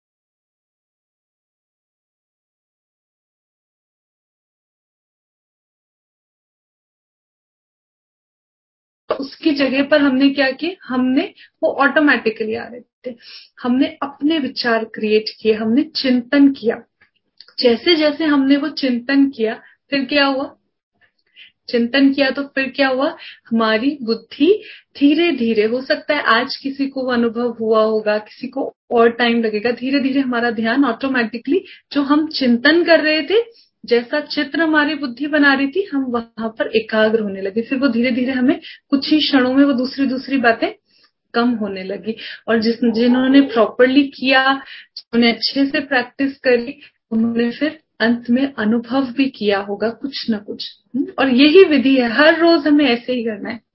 उसकी जगह पर हमने क्या किया, हमने वो ऑटोमेटिकली आ रहे थे, हमने अपने विचार क्रिएट किए, हमने चिंतन किया। जैसे जैसे हमने वो चिंतन किया, फिर क्या हुआ, चिंतन किया तो फिर क्या हुआ, हमारी बुद्धि धीरे धीरे, हो सकता है आज किसी को वो अनुभव हुआ होगा, किसी को और टाइम लगेगा, धीरे धीरे हमारा ध्यान ऑटोमेटिकली जो हम चिंतन कर रहे थे, जैसा चित्र हमारी बुद्धि बना रही थी, हम वहां पर एकाग्र होने लगे। फिर वो धीरे धीरे हमें कुछ ही क्षणों में वो दूसरी दूसरी बातें कम होने लगी। और जिस जिन्होंने प्रॉपरली किया, जिन्होंने अच्छे से प्रैक्टिस करी, उन्होंने फिर अंत में अनुभव भी किया होगा कुछ ना कुछ। और यही विधि है, हर रोज हमें ऐसे ही करना है।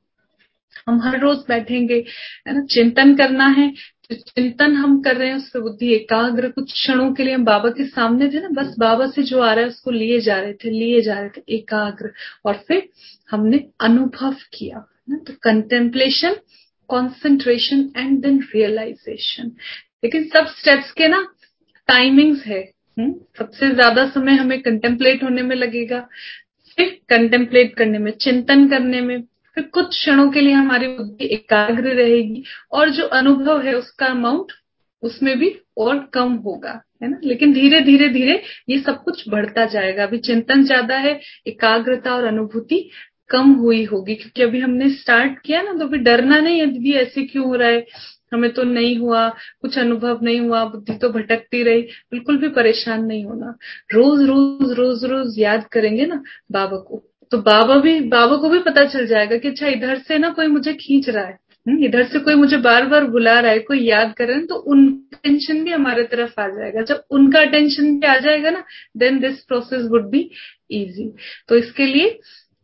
हम हर रोज बैठेंगे, है ना, चिंतन करना है। जो चिंतन हम कर रहे हैं उस पर बुद्धि एकाग्र, कुछ क्षणों के लिए हम बाबा के सामने थे ना, बस बाबा से जो आ रहा है उसको लिए जा रहे थे, लिए जा रहे थे एकाग्र, और फिर हमने अनुभव किया ना। तो contemplation, concentration and then realisation. लेकिन सब स्टेप्स के ना टाइमिंग्स है। हुँ? सबसे ज्यादा समय हमें कंटेम्पलेट होने में लगेगा, फिर कंटेम्पलेट करने में, चिंतन करने में, फिर कुछ क्षणों के लिए हमारी बुद्धि एकाग्र रहेगी, और जो अनुभव है उसका अमाउंट उसमें भी और कम होगा, है ना। लेकिन धीरे धीरे धीरे ये सब कुछ बढ़ता जाएगा। अभी चिंतन ज्यादा है, एकाग्रता और अनुभूति कम हुई होगी, क्योंकि अभी हमने स्टार्ट किया ना। तो अभी डरना नहीं है, दीदी ऐसे क्यों हो रहा है, हमें तो नहीं हुआ, कुछ अनुभव नहीं हुआ, बुद्धि तो भटकती रही, बिल्कुल भी परेशान नहीं होना। रोज रोज रोज रोज याद करेंगे ना बाबा को, तो बाबा भी बाबा को भी पता चल जाएगा कि अच्छा इधर से ना कोई मुझे खींच रहा है, इधर से कोई मुझे बार बार बुला रहा है, कोई याद कर रहा है, तो उनका अटेंशन भी हमारे तरफ आ जाएगा। जब उनका अटेंशन भी आ जाएगा ना, then this process would be easy. तो इसके लिए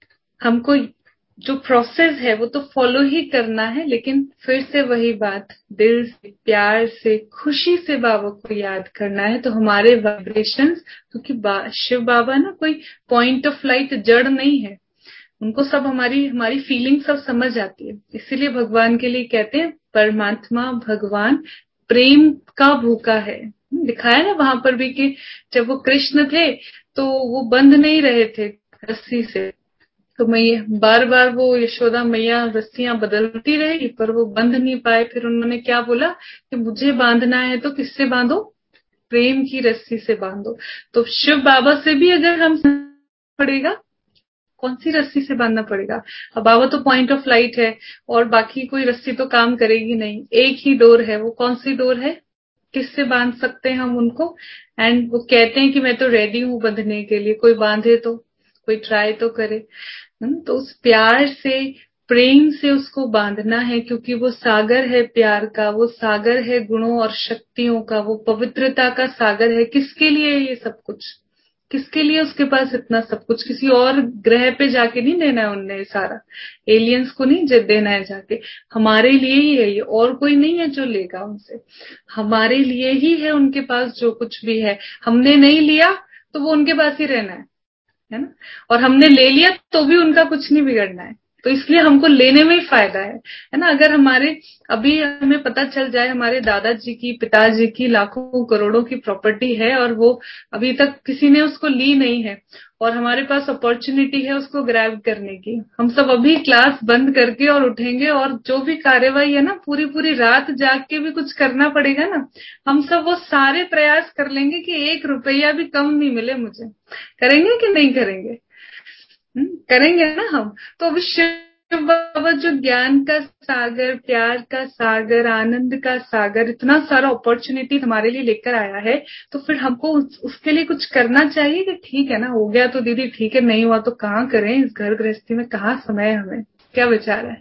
हमको जो प्रोसेस है वो तो फॉलो ही करना है, लेकिन फिर से वही बात, दिल से, प्यार से, खुशी से बाबा को याद करना है। तो हमारे वाइब्रेशंस, क्योंकि बा, शिव बाबा ना कोई पॉइंट ऑफ लाइट जड़ नहीं है, उनको सब हमारी हमारी फीलिंग सब समझ आती है। इसीलिए भगवान के लिए कहते हैं परमात्मा भगवान प्रेम का भूखा है। दिखाया ना वहां पर भी कि जब वो कृष्ण थे तो वो बंध नहीं रहे थे रस्सी से, तो मैया बार बार वो यशोदा मैया रस्सियां बदलती रही पर वो बंध नहीं पाए। फिर उन्होंने क्या बोला कि मुझे बांधना है तो किससे बांधो, प्रेम की रस्सी से बांधो। तो शिव बाबा से भी अगर हम पड़ेगा, कौन सी रस्सी से बांधना पड़ेगा। अब बाबा तो पॉइंट ऑफ लाइट है और बाकी कोई रस्सी तो काम करेगी नहीं, एक ही डोर है। वो कौन सी डोर है, किससे बांध सकते हैं हम उनको। एंड वो कहते हैं कि मैं तो रेडी हूं बंधने के लिए, कोई बांधे तो, कोई ट्राई तो करे। तो उस प्यार से, प्रेम से उसको बांधना है, क्योंकि वो सागर है प्यार का, वो सागर है गुणों और शक्तियों का, वो पवित्रता का सागर है। किसके लिए ये सब कुछ, किसके लिए उसके पास इतना सब कुछ। किसी और ग्रह पे जाके नहीं देना है उनने सारा, एलियंस को नहीं देना है जाके, हमारे लिए ही है ये। और कोई नहीं है जो लेगा उनसे, हमारे लिए ही है उनके पास जो कुछ भी है। हमने नहीं लिया तो वो उनके पास ही रहना है, है ना। और हमने ले लिया तो भी उनका कुछ नहीं बिगड़ना है। तो इसलिए हमको लेने में ही फायदा है, है ना। अगर हमारे अभी हमें पता चल जाए हमारे दादाजी की, पिताजी की लाखों करोड़ों की प्रॉपर्टी है और वो अभी तक किसी ने उसको ली नहीं है, और हमारे पास अपॉर्चुनिटी है उसको ग्रैब करने की, हम सब अभी क्लास बंद करके और उठेंगे और जो भी कार्यवाही है ना, पूरी पूरी रात जाग के भी कुछ करना पड़ेगा ना, हम सब वो सारे प्रयास कर लेंगे कि एक रुपया भी कम नहीं मिले मुझे। करेंगे कि नहीं करेंगे, हुँ? करेंगे ना हम। तो अभी शिव बाबा जो ज्ञान का सागर, प्यार का सागर, आनंद का सागर, इतना सारा अपॉर्चुनिटी हमारे लिए लेकर आया है, तो फिर हमको उस, उसके लिए कुछ करना चाहिए कि ठीक है ना, हो गया तो दीदी ठीक है, नहीं हुआ तो कहाँ करें, इस घर गृहस्थी में कहाँ समय है हमें। क्या विचार है,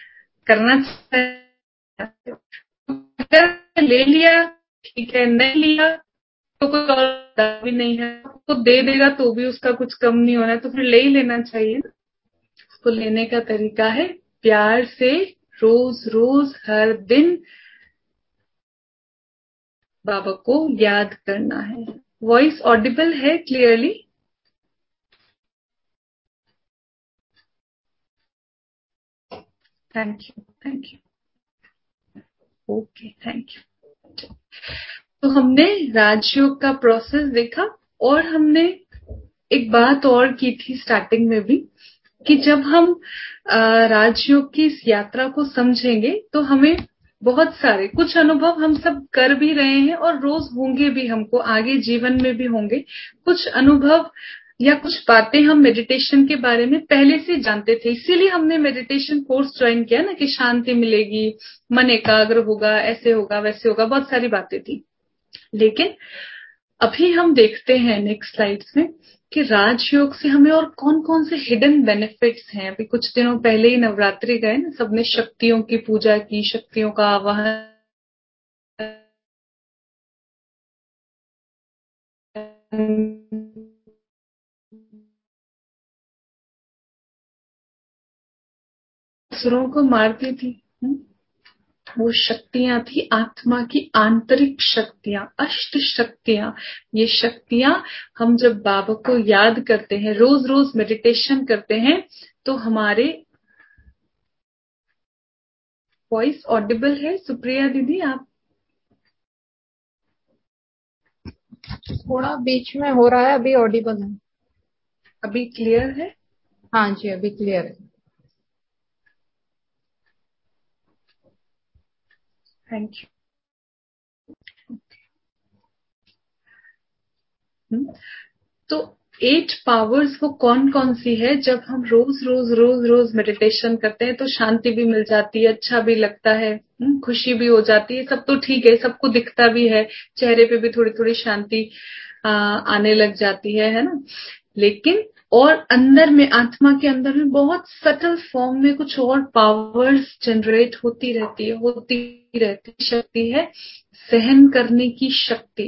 करना चाहिए। अगर ले लिया ठीक है, नहीं लिया तो कोई और भी नहीं है, उसको दे देगा तो भी उसका कुछ कम नहीं होना है, तो फिर ले ही लेना चाहिए ना। उसको लेने का तरीका है प्यार से, रोज रोज हर दिन बाबा को याद करना है। वॉइस ऑडिबल है clearly? Thank you, thank you, okay, thank you. तो हमने राजयोग का प्रोसेस देखा, और हमने एक बात और की थी स्टार्टिंग में भी, कि जब हम राजयोग की इस यात्रा को समझेंगे तो हमें बहुत सारे कुछ अनुभव हम सब कर भी रहे हैं और रोज होंगे भी, हमको आगे जीवन में भी होंगे कुछ अनुभव या कुछ बातें हम मेडिटेशन के बारे में पहले से जानते थे, इसीलिए हमने मेडिटेशन कोर्स ज्वाइन किया ना कि शांति मिलेगी, मन एकाग्र होगा, ऐसे होगा वैसे होगा, बहुत सारी बातें थी। लेकिन अभी हम देखते हैं नेक्स्ट स्लाइड्स में कि राजयोग से हमें और कौन कौन से हिडन बेनिफिट्स हैं। अभी कुछ दिनों पहले ही नवरात्रि गए ना, सबने शक्तियों की पूजा की, शक्तियों का आवाहन असुरों को मारती थी। वो शक्तियां थी आत्मा की आंतरिक शक्तियां, अष्ट शक्तियां। ये शक्तियां हम जब बाबा को याद करते हैं, रोज रोज मेडिटेशन करते हैं, तो हमारे वॉइस ऑडिबल है सुप्रिया दीदी? आप थोड़ा बीच में हो रहा है, अभी ऑडिबल है। अभी क्लियर है? हाँ जी, अभी क्लियर है। Thank you. तो एट पावर्स वो कौन कौन सी है? जब हम रोज रोज रोज रोज मेडिटेशन करते हैं तो शांति भी मिल जाती है, अच्छा भी लगता है, खुशी भी हो जाती है, सब तो ठीक है, सबको दिखता भी है, चेहरे पे भी थोड़ी थोड़ी शांति आ, आने लग जाती है, है ना? लेकिन और अंदर में, आत्मा के अंदर में बहुत सटल फॉर्म में कुछ और पावर्स जनरेट होती रहती है, होती रहती शक्ति है सहन करने की शक्ति।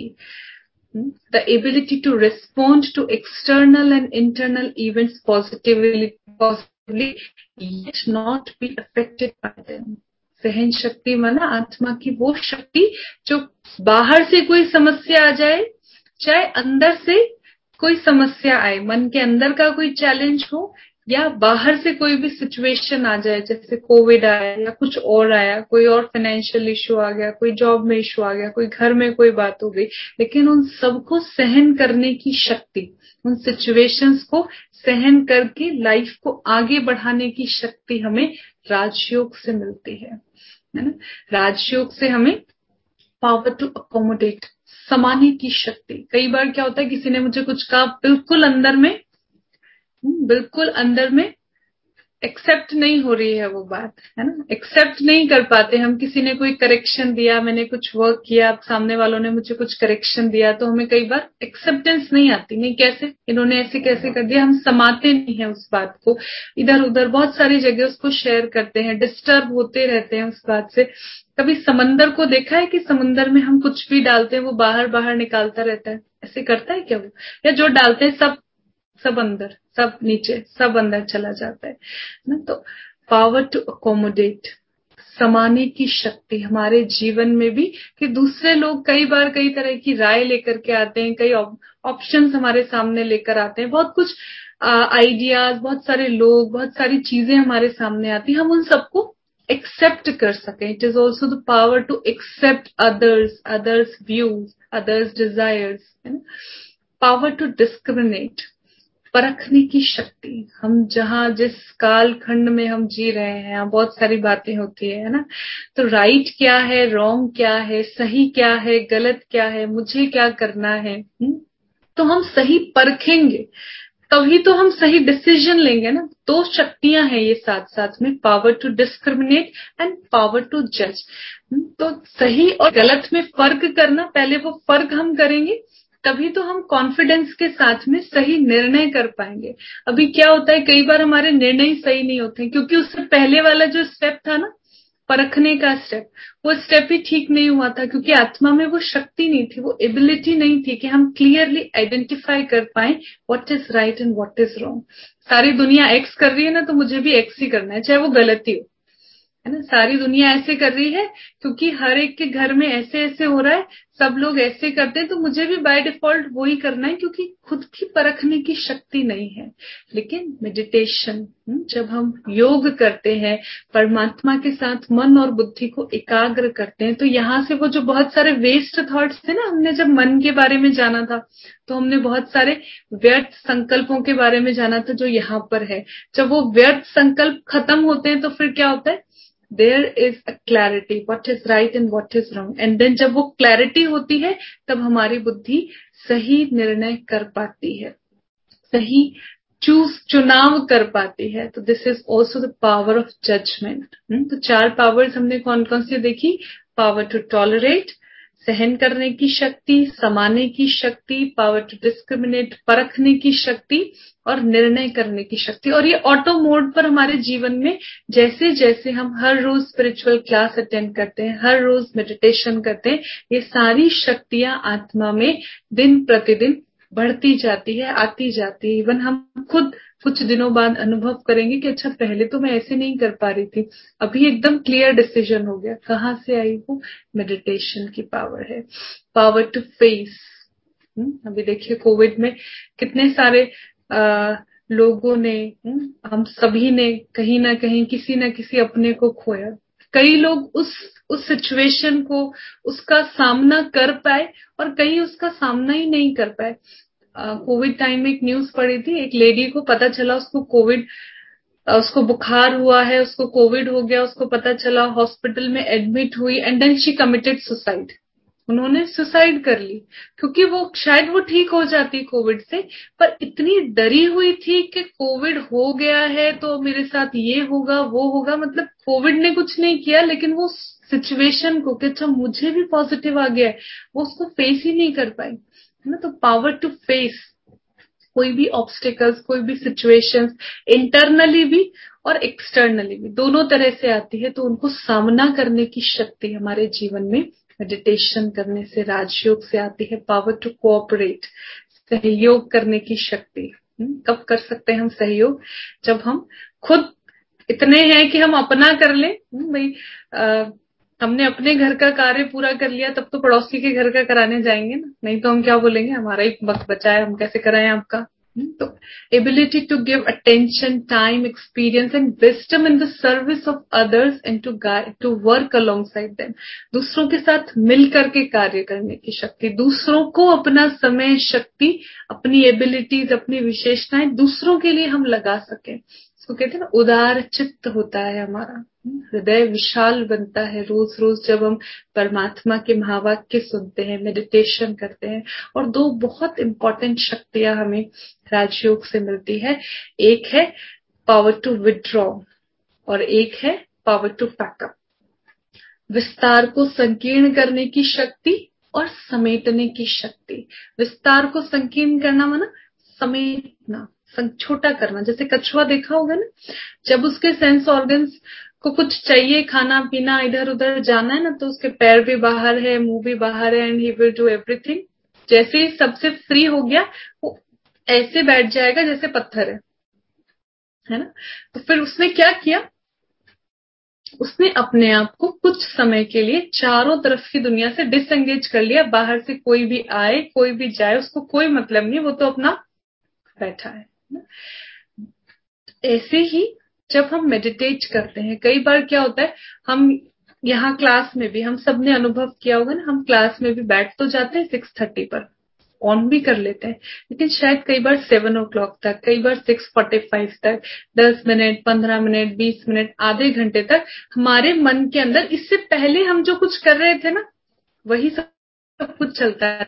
The ability to respond to external and internal events positively, positively yet not be affected by them. सहन शक्ति माना आत्मा की वो शक्ति जो बाहर से कोई समस्या आ जाए, चाहे अंदर से कोई समस्या आए, मन के अंदर का कोई चैलेंज हो या बाहर से कोई भी सिचुएशन आ जाए, जैसे कोविड आया या कुछ और आया, कोई और फाइनेंशियल इशू आ गया, कोई जॉब में इशू आ गया, कोई घर में कोई बात हो गई, लेकिन उन सबको सहन करने की शक्ति, उन सिचुएशंस को सहन करके लाइफ को आगे बढ़ाने की शक्ति हमें राजयोग से मिलती है, है ना? राजयोग से हमें पावर टू अकोमोडेट, समाने की शक्ति। कई बार क्या होता है, किसी ने मुझे कुछ कहा, बिल्कुल अंदर में बिल्कुल अंदर में एक्सेप्ट नहीं हो रही है वो बात, है ना? एक्सेप्ट नहीं कर पाते हम। किसी ने कोई करेक्शन दिया, मैंने कुछ वर्क किया, सामने वालों ने मुझे कुछ करेक्शन दिया, तो हमें कई बार एक्सेप्टेंस नहीं आती, नहीं कैसे, इन्होंने ऐसे कैसे कर दिया, हम समाते नहीं है उस बात को, इधर उधर बहुत सारी जगह उसको शेयर करते हैं, डिस्टर्ब होते रहते हैं उस बात से। कभी समंदर को देखा है कि समंदर में हम कुछ भी डालते हैं वो बाहर बाहर निकालता रहता है, ऐसे करता है क्या वो? या जो डालते हैं सब सब अंदर, सब नीचे, सब अंदर चला जाता है ना? तो पावर टू अकोमोडेट, समाने की शक्ति हमारे जीवन में भी, कि दूसरे लोग कई बार कई तरह की राय लेकर के आते हैं, कई ऑप्शंस हमारे सामने लेकर आते हैं, बहुत कुछ आइडियाज, बहुत सारे लोग, बहुत सारी चीजें हमारे सामने आती हैं, हम उन सबको एक्सेप्ट कर सकें। It is also the power to accept others, others views, others desires, power to discriminate, परखने की शक्ति। हम जहाँ जिस काल खंड में हम जी रहे हैं, यहाँ बहुत सारी बातें होती है ना, तो राइट क्या है, रॉन्ग क्या है, सही क्या है, गलत क्या है, मुझे क्या करना है, हुँ? तो हम सही परखेंगे तभी तो हम सही डिसीजन लेंगे ना। दो शक्तियां हैं ये साथ साथ में, power to discriminate and power to जज। तो सही और गलत में फर्क करना, पहले वो फर्क हम करेंगे तभी तो हम कॉन्फिडेंस के साथ में सही निर्णय कर पाएंगे। अभी क्या होता है, कई बार हमारे निर्णय सही नहीं होते क्योंकि उससे पहले वाला जो स्टेप था ना, परखने का स्टेप, वो स्टेप ही ठीक नहीं हुआ था, क्योंकि आत्मा में वो शक्ति नहीं थी, वो एबिलिटी नहीं थी कि हम क्लियरली आइडेंटिफाई कर पाए what is right and what is wrong. सारी दुनिया एक्स कर रही है ना, तो मुझे भी एक्स ही करना है, चाहे वो गलत ही हो, है ना? सारी दुनिया ऐसे कर रही है क्योंकि हर एक के घर में ऐसे ऐसे हो रहा है, सब लोग ऐसे करते हैं, तो मुझे भी बाय डिफॉल्ट वो ही करना है, क्योंकि खुद की परखने की शक्ति नहीं है। लेकिन मेडिटेशन, जब हम योग करते हैं, परमात्मा के साथ मन और बुद्धि को एकाग्र करते हैं, तो यहाँ से वो जो बहुत सारे वेस्ट थॉट्स थे ना, हमने जब मन के बारे में जाना था तो हमने बहुत सारे व्यर्थ संकल्पों के बारे में जाना था जो यहाँ पर है। जब वो व्यर्थ संकल्प खत्म होते हैं तो फिर क्या होता है, there is a clarity, what is right and what is wrong, and then जब वो clarity होती है तब हमारी बुद्धि सही निर्णय कर पाती है। सही चूज चुनाव कर पाती है। तो this is also the power of judgement. तो चार पावर्स हमने कौन कौन सी देखी? पावर टू टॉलरेट, सहन करने की शक्ति, समाने की शक्ति, पावर टू डिस्क्रिमिनेट, परखने की शक्ति, और निर्णय करने की शक्ति। और ये ऑटो मोड पर हमारे जीवन में जैसे जैसे हम हर रोज स्पिरिचुअल क्लास अटेंड करते हैं, हर रोज मेडिटेशन करते हैं, ये सारी शक्तियां आत्मा में दिन प्रतिदिन बढ़ती जाती है, आती जाती है। इवन हम खुद कुछ दिनों बाद अनुभव करेंगे कि अच्छा पहले तो मैं ऐसे नहीं कर पा रही थी, अभी एकदम क्लियर डिसीजन हो गया। कहाँ से आई? वो मेडिटेशन की पावर है। Power to face. अभी देखिए कोविड में कितने सारे आ, लोगों ने, हम सभी ने कहीं ना कहीं किसी ना किसी अपने को खोया। कई लोग उस उस सिचुएशन को, उसका सामना कर पाए, और कई उसका सामना ही नहीं कर पाए। कोविड टाइम में एक न्यूज पड़ी थी, एक लेडी को पता चला उसको कोविड, उसको बुखार हुआ है, उसको कोविड हो गया, उसको पता चला, हॉस्पिटल में एडमिट हुई, and then she committed suicide. उन्होंने सुसाइड कर ली, क्योंकि वो शायद वो ठीक हो जाती कोविड से, पर इतनी डरी हुई थी कि कोविड हो गया है तो मेरे साथ ये होगा वो होगा। मतलब कोविड ने कुछ नहीं किया, लेकिन वो सिचुएशन को कि अच्छा मुझे भी पॉजिटिव आ गया है, वो उसको फेस ही नहीं कर पाई, है ना। तो पावर टू फेस कोई भी ऑब्स्टिकल्स, कोई भी सिचुएशंस, इंटरनली भी और एक्सटर्नली भी, दोनों तरह से आती है, तो उनको सामना करने की शक्ति हमारे जीवन में मेडिटेशन करने से, राजयोग से आती है। पावर टू कोऑपरेट, सहयोग करने की शक्ति। कब कर सकते हैं हम सहयोग? जब हम खुद इतने हैं कि हम अपना कर ले। भाई हमने अपने घर का कार्य पूरा कर लिया, तब तो पड़ोसी के घर का कराने जाएंगे ना, नहीं तो हम क्या बोलेंगे, हमारा ही वक्त बचा है, हम कैसे कराएं आपका। तो ability to give attention, time, experience and wisdom in the service of others and to to work alongside them. दूसरों के साथ मिल करके कार्य करने की शक्ति, दूसरों को अपना समय, शक्ति, अपनी एबिलिटीज, अपनी विशेषताएं दूसरों के लिए हम लगा सकें। इसको कहते हैं ना, उदार चित्त होता है हमारा, हृदय विशाल बनता है रोज रोज जब हम परमात्मा के महावाक्य सुनते हैं, मेडिटेशन करते हैं। और दो बहुत इंपॉर्टेंट शक्तियां हमें राजयोग से मिलती है, एक है पावर टू विथड्रॉ और एक है पावर टू पैकअप। विस्तार को संकीर्ण करने की शक्ति और समेटने की शक्ति। विस्तार को संकीर्ण करना माना समेटना, छोटा करना। जैसे कछुआ देखा होगा ना, जब उसके सेंस ऑर्गन्स को कुछ चाहिए, खाना पीना, इधर उधर जाना है ना, तो उसके पैर भी बाहर है, मुंह भी बाहर है, and he will do everything. जैसे ही सबसे फ्री हो गया, वो ऐसे बैठ जाएगा जैसे पत्थर है, है ना। तो फिर उसने क्या किया, उसने अपने आप को कुछ समय के लिए चारों तरफ की दुनिया से डिसएंगेज कर लिया। बाहर से कोई भी आए, कोई भी जाए, उसको कोई मतलब नहीं, वो तो अपना बैठा है। ऐसे ही जब हम मेडिटेट करते हैं, कई बार क्या होता है, हम यहाँ क्लास में भी, हम सबने अनुभव किया होगा ना, हम क्लास में भी बैठ तो जाते हैं सिक्स थर्टी पर, ऑन भी कर लेते हैं, लेकिन शायद कई बार सेवन ओ क्लॉक तक, कई बार सिक्स फोर्टी फाइव तक, दस मिनट, पंद्रह मिनट, बीस मिनट, आधे घंटे तक हमारे मन के अंदर, इससे पहले हम जो कुछ कर रहे थे ना, वही सब, सब कुछ चलता है,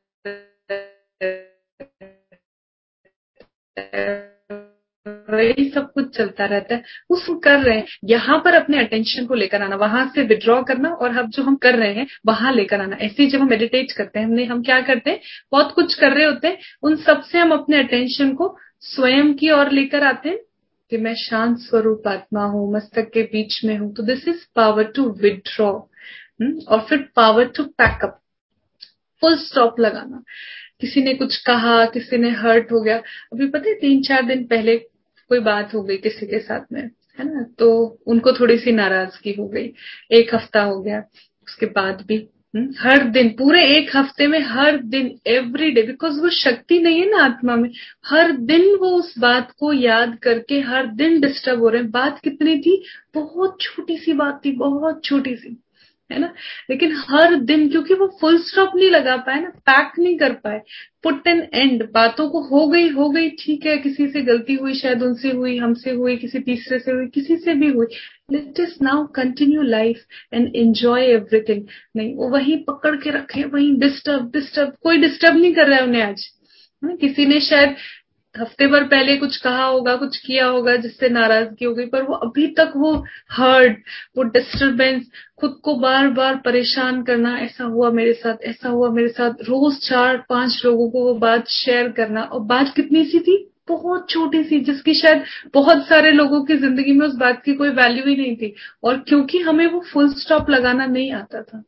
वही सब कुछ चलता रहता है। उस कर रहे हैं, यहाँ पर अपने अटेंशन को लेकर आना, वहां से विड्रॉ करना, और अब जो हम कर रहे हैं वहां लेकर आना। ऐसे ही जब हम मेडिटेट करते हैं, हमने हम क्या करते हैं, बहुत कुछ कर रहे होते हैं, उन सब से हम अपने अटेंशन को स्वयं की ओर लेकर आते हैं कि मैं शांत स्वरूप आत्मा हूँ, मस्तक के बीच में हूँ। तो this is power to withdraw. और फिर power to pack up, full stop लगाना। किसी ने कुछ कहा, किसी ने हर्ट हो गया, अभी पता है तीन चार दिन पहले कोई बात हो गई किसी के साथ में, है ना, तो उनको थोड़ी सी नाराजगी हो गई, एक हफ्ता हो गया, उसके बाद भी हुँ? हर दिन, पूरे एक हफ्ते में हर दिन, एवरी डे, बिकॉज वो शक्ति नहीं है ना आत्मा में, हर दिन वो उस बात को याद करके हर दिन डिस्टर्ब हो रहे हैं। बात कितनी थी, बहुत छोटी सी बात थी, बहुत छोटी सी, है ना, लेकिन हर दिन, क्योंकि वो फुल स्टॉप नहीं लगा पाए ना, पैक नहीं कर पाए, पुट एन एंड, बातों को हो गई हो गई, ठीक है, किसी से गलती हुई, शायद उनसे हुई, हमसे हुई, किसी तीसरे से हुई, किसी से भी हुई, let us now continue life and enjoy everything. नहीं, वो वहीं पकड़ के रखे, वहीं डिस्टर्ब डिस्टर्ब, कोई डिस्टर्ब नहीं कर रहा है उन्हें आज। किसी ने शायद हफ्ते भर पहले कुछ कहा होगा, कुछ किया होगा जिससे नाराजगी हो गई, पर वो अभी तक वो हर्ट, वो डिस्टरबेंस, खुद को बार बार परेशान करना, ऐसा हुआ मेरे साथ, ऐसा हुआ मेरे साथ, रोज चार पांच लोगों को वो बात शेयर करना। और बात कितनी सी थी, बहुत छोटी सी, जिसकी शायद बहुत सारे लोगों की जिंदगी में उस बात की कोई वैल्यू ही नहीं थी। और क्योंकि हमें वो फुल स्टॉप लगाना नहीं आता था,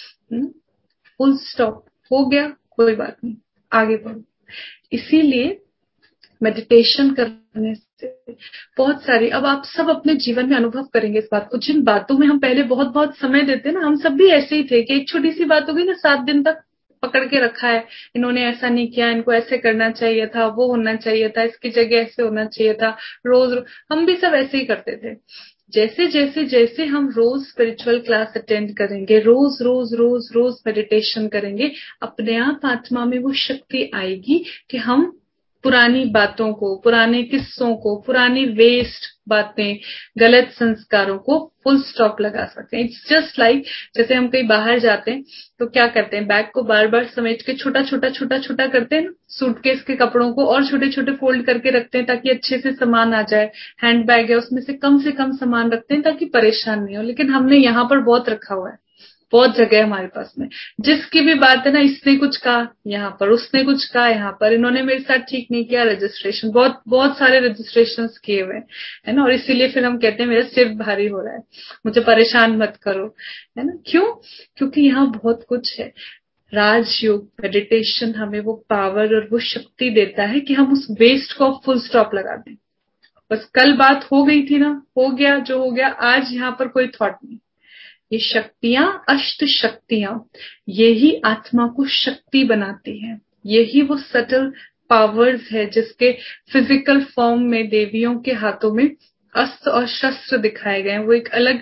फुल स्टॉप हो गया, कोई बात नहीं, आगे बढ़ो। इसीलिए मेडिटेशन करने से बहुत सारी, अब आप सब अपने जीवन में अनुभव करेंगे इस बात को, जिन बातों में हम पहले बहुत बहुत समय देते ना, हम सब भी ऐसे ही थे कि एक छोटी सी बात हो गई ना, सात दिन तक पकड़ के रखा है, इन्होंने ऐसा नहीं किया, इनको ऐसे करना चाहिए था, वो होना चाहिए था, इसकी जगह ऐसे होना चाहिए था। रोज रोज हम भी सब ऐसे ही करते थे। जैसे जैसे जैसे हम रोज स्पिरिचुअल क्लास अटेंड करेंगे, रोज रोज रोज रोज मेडिटेशन करेंगे, अपने आप आत्मा में वो शक्ति आएगी कि हम पुरानी बातों को, पुराने किस्सों को, पुरानी वेस्ट बातें, गलत संस्कारों को फुल स्टॉप लगा सकते हैं। इट्स जस्ट लाइक, जैसे हम कहीं बाहर जाते हैं तो क्या करते हैं, बैग को बार बार समेट के छोटा छोटा छोटा छोटा करते हैं ना, सूटकेस के कपड़ों को और छोटे छोटे फोल्ड करके रखते हैं ताकि अच्छे से सामान आ जाए। हैंड बैग है, उसमें से कम से कम सामान रखते हैं ताकि परेशान नहीं हो। लेकिन हमने यहाँ पर बहुत रखा हुआ है, बहुत जगह है हमारे पास में, जिसकी भी बात है ना, इसने कुछ कहा यहाँ पर, उसने कुछ कहा यहाँ पर, इन्होंने मेरे साथ ठीक नहीं किया, रजिस्ट्रेशन, बहुत बहुत सारे रजिस्ट्रेशन किए हुए है ना। और इसीलिए फिर हम कहते हैं मेरा सिर भारी हो रहा है, मुझे परेशान मत करो, है ना। क्यों? क्योंकि यहाँ बहुत कुछ है। राजयोग मेडिटेशन हमें वो पावर और वो शक्ति देता है कि हम उस वेस्ट को फुल स्टॉप लगा दें। बस कल बात हो गई थी ना, हो गया जो हो गया, आज यहाँ पर कोई थॉट नहीं। ये शक्तियां, अष्ट शक्तियां, यही आत्मा को शक्ति बनाती हैं। यही वो सटल पावर्स है जिसके फिजिकल फॉर्म में देवियों के हाथों में अस्त्र और शस्त्र दिखाए गए हैं। वो एक अलग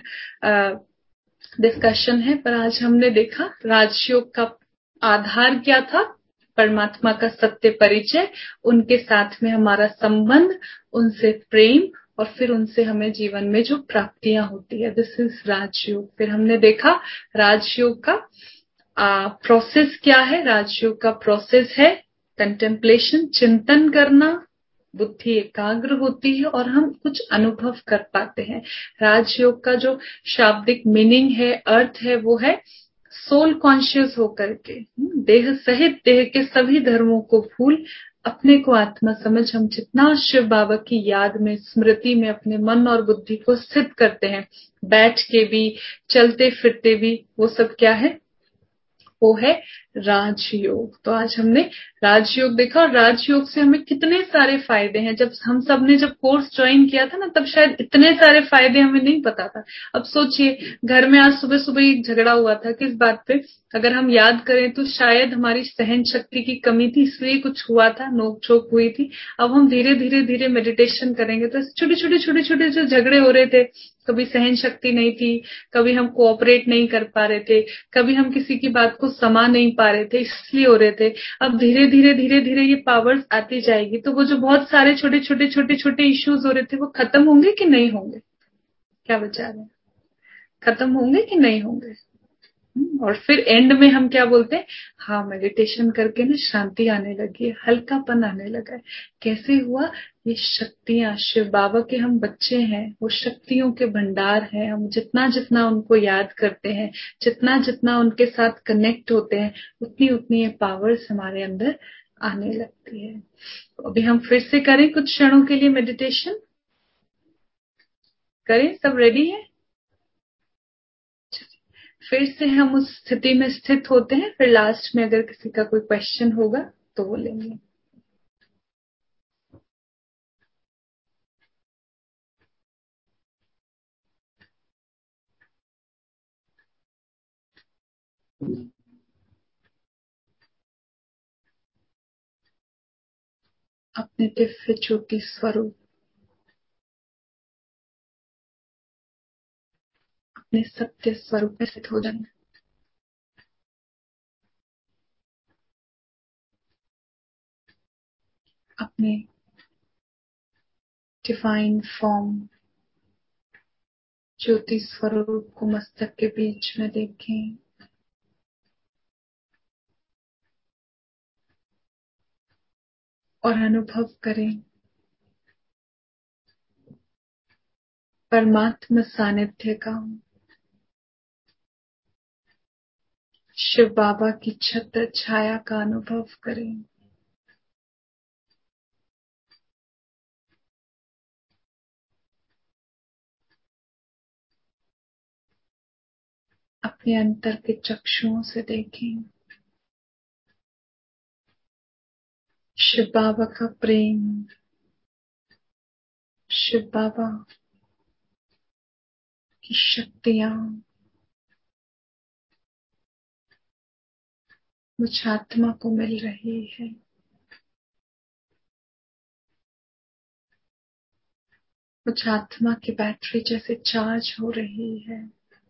डिस्कशन है, पर आज हमने देखा राजयोग का आधार क्या था, परमात्मा का सत्य परिचय, उनके साथ में हमारा संबंध, उनसे प्रेम, और फिर उनसे हमें जीवन में जो प्राप्तियां होती है, दिस इज राजयोग। फिर हमने देखा राजयोग का प्रोसेस क्या है। राजयोग का प्रोसेस है कंटेम्पलेशन, चिंतन करना, बुद्धि एकाग्र होती है और हम कुछ अनुभव कर पाते हैं। राजयोग का जो शाब्दिक मीनिंग है, अर्थ है, वो है सोल कॉन्शियस होकर के, देह सहित देह के सभी धर्मों को भूल अपने को आत्मा समझ, हम जितना शिव बाबा की याद में, स्मृति में अपने मन और बुद्धि को स्थित करते हैं, बैठ के भी, चलते फिरते भी, वो सब क्या है, वो है राजयोग। तो आज हमने राजयोग देखा, और राजयोग से हमें कितने सारे फायदे हैं। जब हम सब ने जब कोर्स ज्वाइन किया था ना, तब शायद इतने सारे फायदे हमें नहीं पता था। अब सोचिए, घर में आज सुबह सुबह एक झगड़ा हुआ था, किस बात पे, अगर हम याद करें तो शायद हमारी सहन शक्ति की कमी थी, इसलिए कुछ हुआ था, नोक झोंक हुई थी। अब हम धीरे धीरे धीरे मेडिटेशन करेंगे तो छोटे छोटे छोटे छोटे जो झगड़े हो रहे थे, कभी सहन शक्ति नहीं थी, कभी हम कोऑपरेट नहीं कर पा रहे थे, कभी हम किसी की बात को समा नहीं पा रहे थे, इसलिए हो रहे थे। अब धीरे धीरे धीरे धीरे ये पावर्स आती जाएगी, तो वो जो बहुत सारे छोटे छोटे छोटे छोटे इश्यूज हो रहे थे, वो खत्म होंगे कि नहीं होंगे? क्या विचार है, खत्म होंगे कि नहीं होंगे? और फिर एंड में हम क्या बोलते हैं, हाँ मेडिटेशन करके ना शांति आने लगी है, हल्कापन आने लगा है। कैसे हुआ? ये शक्तियां, शिव बाबा के हम बच्चे हैं, वो शक्तियों के भंडार हैं। हम जितना जितना उनको याद करते हैं, जितना जितना उनके साथ कनेक्ट होते हैं, उतनी उतनी ये पावर्स हमारे अंदर आने लगती है। तो अभी हम फिर से करें कुछ क्षणों के लिए मेडिटेशन, करें? सब रेडी है? फिर से हम उस स्थिति में स्थित होते हैं, फिर लास्ट में अगर किसी का कोई क्वेश्चन होगा तो वो लेंगे। अपने दिव्य ज्योति स्वरूप, अपने सत्य स्वरूप में स्थित हो जाना। अपने डिवाइन फॉर्म ज्योति स्वरूप को मस्तक के बीच में देखें, और अनुभव करें परमात्मा सानिध्य का। शिव बाबा की छत्र छाया का अनुभव करें। अपने अंतर के चक्षुओं से देखें शिव बाबा का प्रेम, शिव बाबा की शक्तियां मुझ आत्मा को मिल रही है। मुझ आत्मा की बैटरी जैसे चार्ज हो रही है।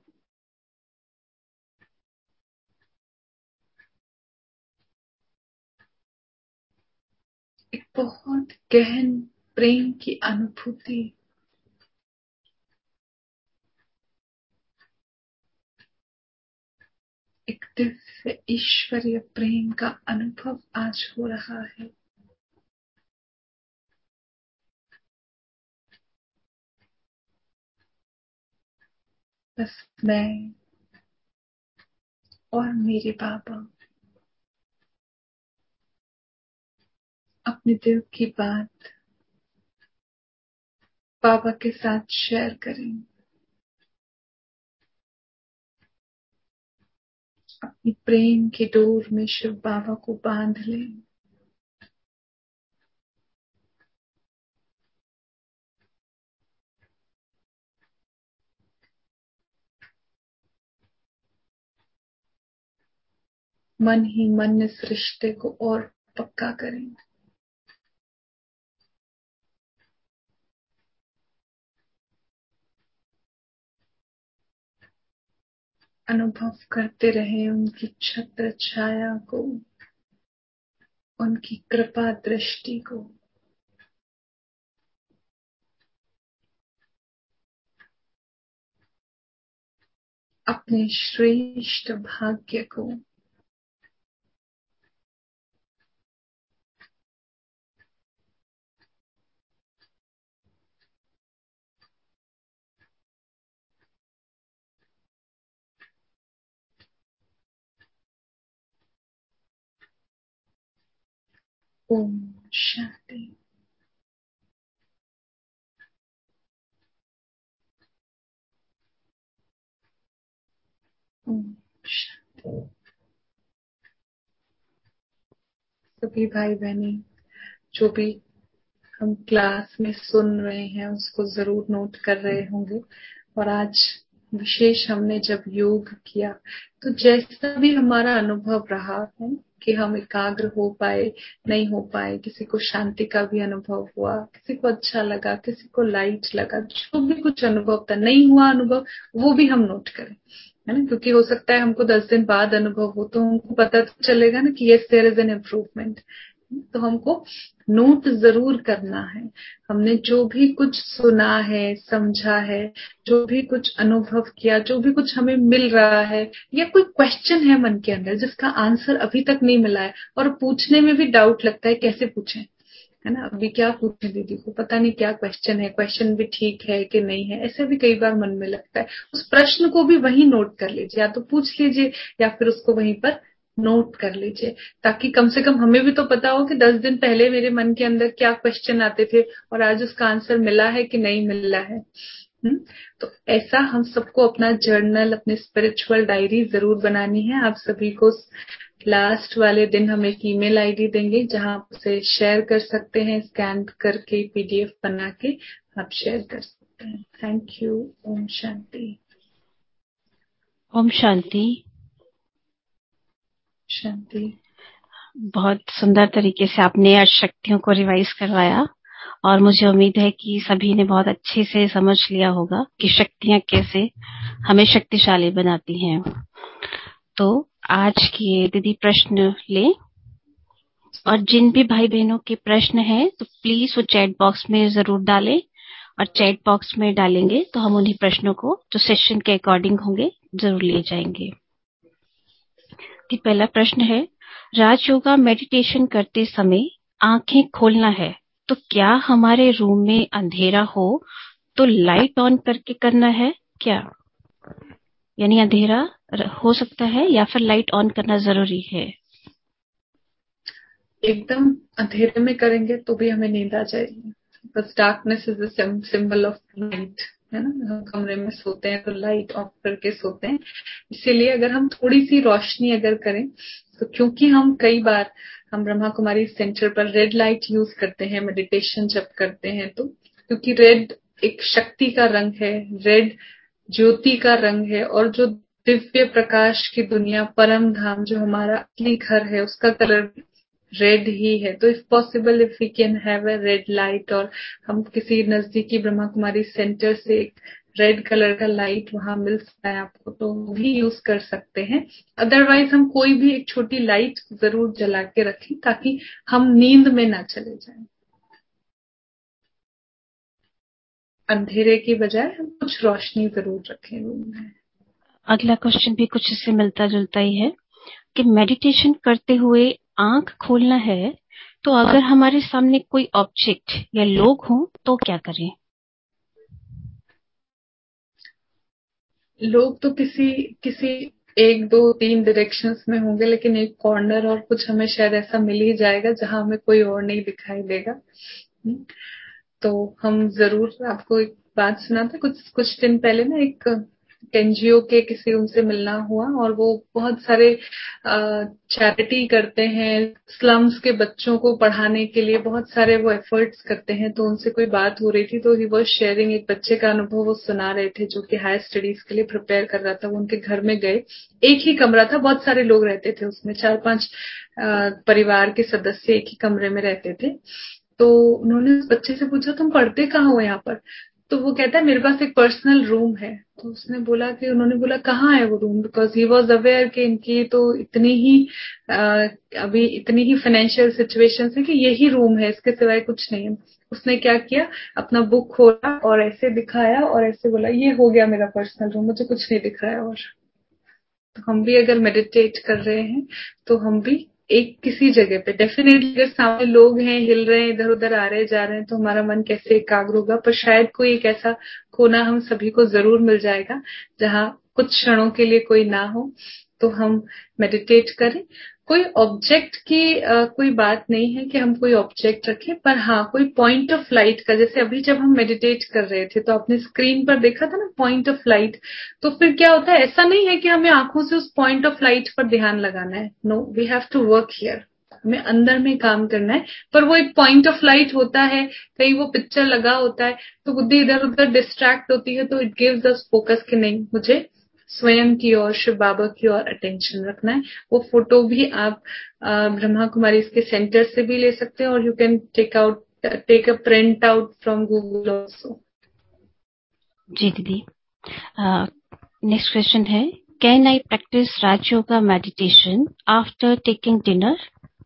एक बहुत गहन प्रेम की अनुभूति, एक दिव्य ईश्वरीय प्रेम का अनुभव आज हो रहा है। बस मैं और मेरे बाबा अपने दिल की बात बाबा के साथ शेयर करें। अपनी प्रेम की डोर में शिव बाबा को बांध लें। मन ही मन इस रिश्ते को और पक्का करें। अनुभव करते रहें उनकी छत्र छाया को, उनकी कृपा दृष्टि को। अपने श्रेष्ठ भाग्य को ओम शांति। ओम शांति। सभी भाई बहने जो भी हम क्लास में सुन रहे हैं उसको जरूर नोट कर रहे होंगे। और आज विशेष हमने जब योग किया तो जैसा भी हमारा अनुभव रहा है कि हम एकाग्र हो पाए नहीं हो पाए, किसी को शांति का भी अनुभव हुआ, किसी को अच्छा लगा, किसी को लाइट लगा, जो भी कुछ अनुभव था, नहीं हुआ अनुभव वो भी हम नोट करें, है ना। क्योंकि हो सकता है हमको दस दिन बाद अनुभव हो तो हमको पता तो चलेगा ना कि yes there is an improvement. तो हमको नोट जरूर करना है। हमने जो भी कुछ सुना है, समझा है, जो भी कुछ अनुभव किया, जो भी कुछ हमें मिल रहा है, या कोई क्वेश्चन है मन के अंदर जिसका आंसर अभी तक नहीं मिला है और पूछने में भी डाउट लगता है कैसे पूछें, है ना। अभी क्या पूछे दीदी को, पता नहीं क्या क्वेश्चन है, क्वेश्चन भी ठीक है कि नहीं है, ऐसा भी कई बार मन में लगता है। उस प्रश्न को भी वहीं नोट कर लीजिए, या तो पूछ लीजिए या फिर उसको वहीं पर नोट कर लीजिए, ताकि कम से कम हमें भी तो पता हो कि दस दिन पहले मेरे मन के अंदर क्या क्वेश्चन आते थे और आज उसका आंसर मिला है कि नहीं मिला है। हुँ? तो ऐसा हम सबको अपना जर्नल, अपने स्पिरिचुअल डायरी जरूर बनानी है। आप सभी को लास्ट वाले दिन हम एक ईमेल आईडी देंगे जहां आप उसे शेयर कर सकते हैं, स्कैन करके पीडीएफ बना के आप शेयर कर सकते हैं। Thank you. ओम शांति। ओम शांति। शांति। बहुत सुंदर तरीके से आपने आज शक्तियों को रिवाइज करवाया और मुझे उम्मीद है कि सभी ने बहुत अच्छे से समझ लिया होगा कि शक्तियां कैसे हमें शक्तिशाली बनाती हैं। तो आज के दीदी प्रश्न लें, और जिन भी भाई बहनों के प्रश्न हैं तो प्लीज वो चैट बॉक्स में जरूर डालें, और चैट बॉक्स में डालेंगे तो हम उन्हीं प्रश्नों को जो सेशन के अकॉर्डिंग होंगे जरूर ले जाएंगे। कि पहला प्रश्न है, राज योगा मेडिटेशन करते समय आंखें खोलना है तो क्या हमारे रूम में अंधेरा हो तो लाइट ऑन करके करना है क्या? यानी अंधेरा हो सकता है या फिर लाइट ऑन करना जरूरी है? एकदम अंधेरे में करेंगे तो भी हमें नींद आ जाएगी। बस darkness is the symbol of light, है ना। हम कमरे में सोते हैं तो लाइट ऑफ करके सोते हैं। इसीलिए अगर हम थोड़ी सी रोशनी अगर करें तो, क्योंकि हम कई बार हम ब्रह्मा कुमारी सेंटर पर रेड लाइट यूज करते हैं मेडिटेशन जब करते हैं तो, क्योंकि रेड एक शक्ति का रंग है, रेड ज्योति का रंग है, और जो दिव्य प्रकाश की दुनिया, परम धाम, जो हमारा असली घर है, उसका कलर रेड ही है। तो if possible if we can have a red light, और हम किसी नजदीकी ब्रह्मा कुमारी सेंटर से एक रेड कलर का लाइट वहां मिल सकता है आपको, तो भी यूज कर सकते हैं। अदरवाइज हम कोई भी एक छोटी लाइट जरूर जला के रखें ताकि हम नींद में ना चले जाएं। अंधेरे की बजाय हम कुछ रोशनी जरूर रखें रूम में। अगला क्वेश्चन भी कुछ इससे मिलता जुलता ही है कि मेडिटेशन करते हुए आंख खोलना है तो अगर हमारे सामने कोई ऑब्जेक्ट या लोग हों तो क्या करें? लोग तो किसी किसी एक दो तीन डायरेक्शंस में होंगे, लेकिन एक कॉर्नर और कुछ हमें शायद ऐसा मिल ही जाएगा जहां हमें कोई और नहीं दिखाई देगा। तो हम जरूर, आपको एक बात सुना था कुछ कुछ दिन पहले ना, एक एनजीओ के किसी उनसे मिलना हुआ, और वो बहुत सारे चैरिटी करते हैं, स्लम्स के बच्चों को पढ़ाने के लिए बहुत सारे वो एफर्ट्स करते हैं। तो उनसे कोई बात हो रही थी तो ही वाज शेयरिंग, एक बच्चे का अनुभव वो सुना रहे थे जो कि हायर स्टडीज के लिए प्रिपेयर कर रहा था। वो उनके घर में गए, एक ही कमरा था, बहुत सारे लोग रहते थे उसमें, चार पांच परिवार के सदस्य एक ही कमरे में रहते थे। तो उन्होंने उस बच्चे से पूछा, तुम पढ़ते कहाँ हो यहाँ पर? तो वो कहता है, मेरे पास एक पर्सनल रूम है। तो उसने बोला कि उन्होंने बोला कहाँ है वो room, because he was aware कि इनकी तो इतनी ही आ, अभी इतनी ही फाइनेंशियल सिचुएशन है कि यही रूम है, इसके सिवाय कुछ नहीं है। उसने क्या किया, अपना बुक खोला और ऐसे दिखाया और ऐसे बोला, ये हो गया मेरा पर्सनल रूम, मुझे कुछ नहीं दिख रहा है। और तो हम भी अगर मेडिटेट कर रहे हैं तो हम भी एक किसी जगह पे, डेफिनेटली अगर सामने लोग हैं, हिल रहे हैं, इधर उधर आ रहे जा रहे हैं, तो हमारा मन कैसे एकाग्र होगा। पर शायद कोई एक ऐसा कोना हम सभी को जरूर मिल जाएगा जहां कुछ क्षणों के लिए कोई ना हो, तो हम मेडिटेट करें। कोई ऑब्जेक्ट की आ, कोई बात नहीं है कि हम कोई ऑब्जेक्ट रखें, पर हाँ कोई पॉइंट ऑफ लाइट का, जैसे अभी जब हम मेडिटेट कर रहे थे तो आपने स्क्रीन पर देखा था ना पॉइंट ऑफ लाइट, तो फिर क्या होता है, ऐसा नहीं है कि हमें आंखों से उस पॉइंट ऑफ लाइट पर ध्यान लगाना है। No, we have to work here, हमें अंदर में काम करना है। पर वो एक पॉइंट ऑफ लाइट होता है, कहीं वो पिक्चर लगा होता है तो बुद्धि इधर उधर डिस्ट्रैक्ट होती है, तो इट गिव्स अस फोकस कि नहीं, मुझे स्वयं की ओर, शिव बाबा की ओर अटेंशन रखना है। वो फोटो भी आप ब्रह्मा कुमारी इसके सेंटर से भी ले सकते हैं, और you can take out take a print out from Google also. जी दीदी। नेक्स्ट क्वेश्चन है, can I practise Raj yoga meditation after taking dinner?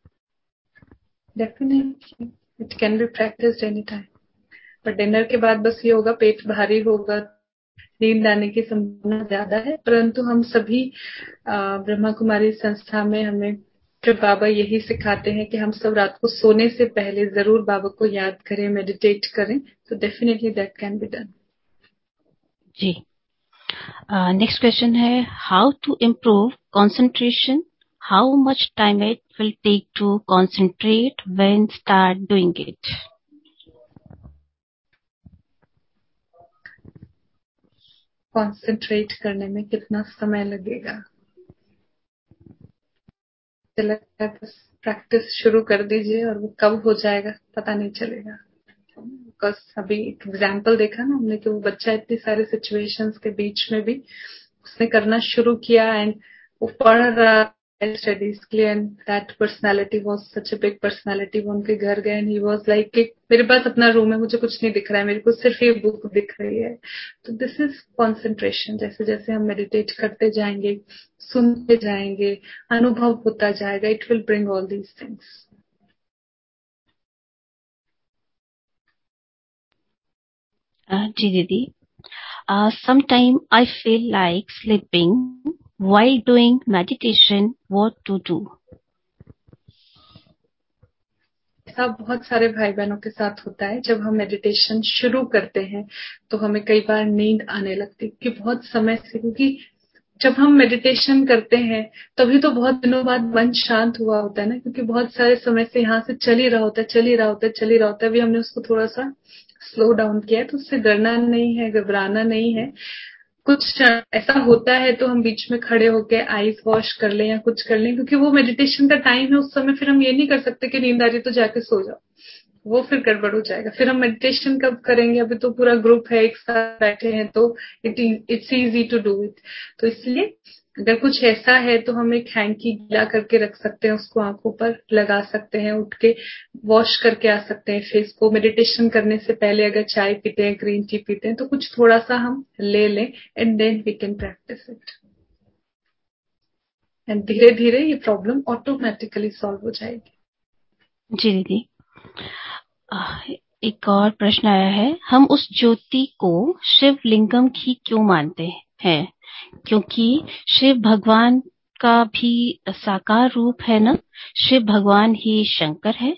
Definitely it can be practised any time, पर डिनर के बाद बस ये होगा, पेट भारी होगा, नींद आने की संभावना ज्यादा है। परंतु हम सभी ब्रह्मा कुमारी संस्था में हमें फिर बाबा यही सिखाते हैं कि हम सब रात को सोने से पहले जरूर बाबा को याद करें, मेडिटेट करें। तो definitely that can be done. जी। नेक्स्ट क्वेश्चन है, how to improve concentration? How much time it will take to concentrate when start doing it? Concentrate करने में कितना समय लगेगा? मुझे लगता है बस प्रैक्टिस शुरू कर दीजिए और वो कब हो जाएगा पता नहीं चलेगा। बिकॉज अभी एक एग्जाम्पल देखा ना हमने कि वो बच्चा इतनी सारे सिचुएशंस के बीच में भी उसने करना शुरू किया, एंड वो पढ़ रहा है स्टडीज के लिए, and that personality was such a big personality. वो उनके घर गए एंड ही वाज लाइक कि मेरे पास अपना रूम है, मुझे कुछ नहीं दिख रहा है, मेरे को सिर्फ ये बुक दिख रही है। तो दिस इज कॉन्सेंट्रेशन। जैसे जैसे हम मेडिटेट करते जाएंगे, सुनते जाएंगे, अनुभव होता जाएगा, it will bring all these things. जी दीदी। Uh, sometime I feel like sleeping while doing meditation. What to do? ऐसा बहुत सारे भाई बहनों के साथ होता है, जब हम मेडिटेशन शुरू करते हैं तो हमें कई बार नींद आने लगती है, क्योंकि बहुत समय से, क्योंकि जब हम मेडिटेशन करते हैं तभी तो बहुत दिनों बाद मन शांत हुआ होता है ना, क्योंकि बहुत सारे समय से यहाँ से चल ही रहा होता है चल ही रहा होता है चल ही रहा होता है अभी हमने उसको थोड़ा सा स्लो डाउन किया है, तो उससे डरना नहीं है, घबराना नहीं है। कुछ ऐसा होता है तो हम बीच में खड़े होके आईज वॉश कर लें या कुछ कर लें, क्योंकि वो मेडिटेशन का टाइम है, उस समय फिर हम ये नहीं कर सकते कि नींद आ रही तो जाके सो जाओ, वो फिर गड़बड़ हो जाएगा। फिर हम मेडिटेशन कब करेंगे, अभी तो पूरा ग्रुप है, एक साथ बैठे हैं, तो it it's easy to do it. तो इसलिए अगर कुछ ऐसा है तो हम एक हैंकी गीला करके रख सकते हैं, उसको आंखों पर लगा सकते हैं, उठ के वॉश करके आ सकते हैं फेस को। मेडिटेशन करने से पहले अगर चाय पीते हैं, ग्रीन टी पीते हैं, तो कुछ थोड़ा सा हम ले लें and then we can practise it, and धीरे धीरे ये प्रॉब्लम ऑटोमेटिकली सॉल्व हो जाएगी। जी दीदी, आह, एक और प्रश्न आया है, हम उस ज्योति को शिव लिंगम ही क्यों मानते हैं? क्योंकि शिव भगवान का भी साकार रूप है ना, शिव भगवान ही शंकर है।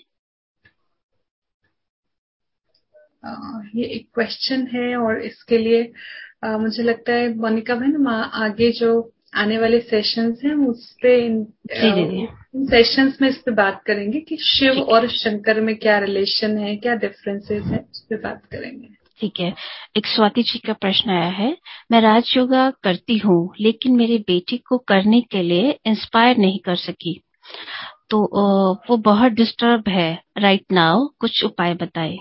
आ, ये एक क्वेश्चन है, और इसके लिए आ, मुझे लगता है मोनिका बहन आगे जो आने वाले सेशंस हैं उस पे इन, जी दीदी, इन सेशंस में इस पे बात करेंगे कि शिव ठीक और है, शंकर में क्या रिलेशन है, क्या डिफरेंसेस है, उस पे बात करेंगे। ठीक है। एक स्वाति जी का प्रश्न आया है, मैं राज योगा करती हूँ लेकिन मेरी बेटी को करने के लिए इंस्पायर नहीं कर सकी, तो अ, वो बहुत डिस्टर्ब है राइट नाउ, कुछ उपाय बताएं।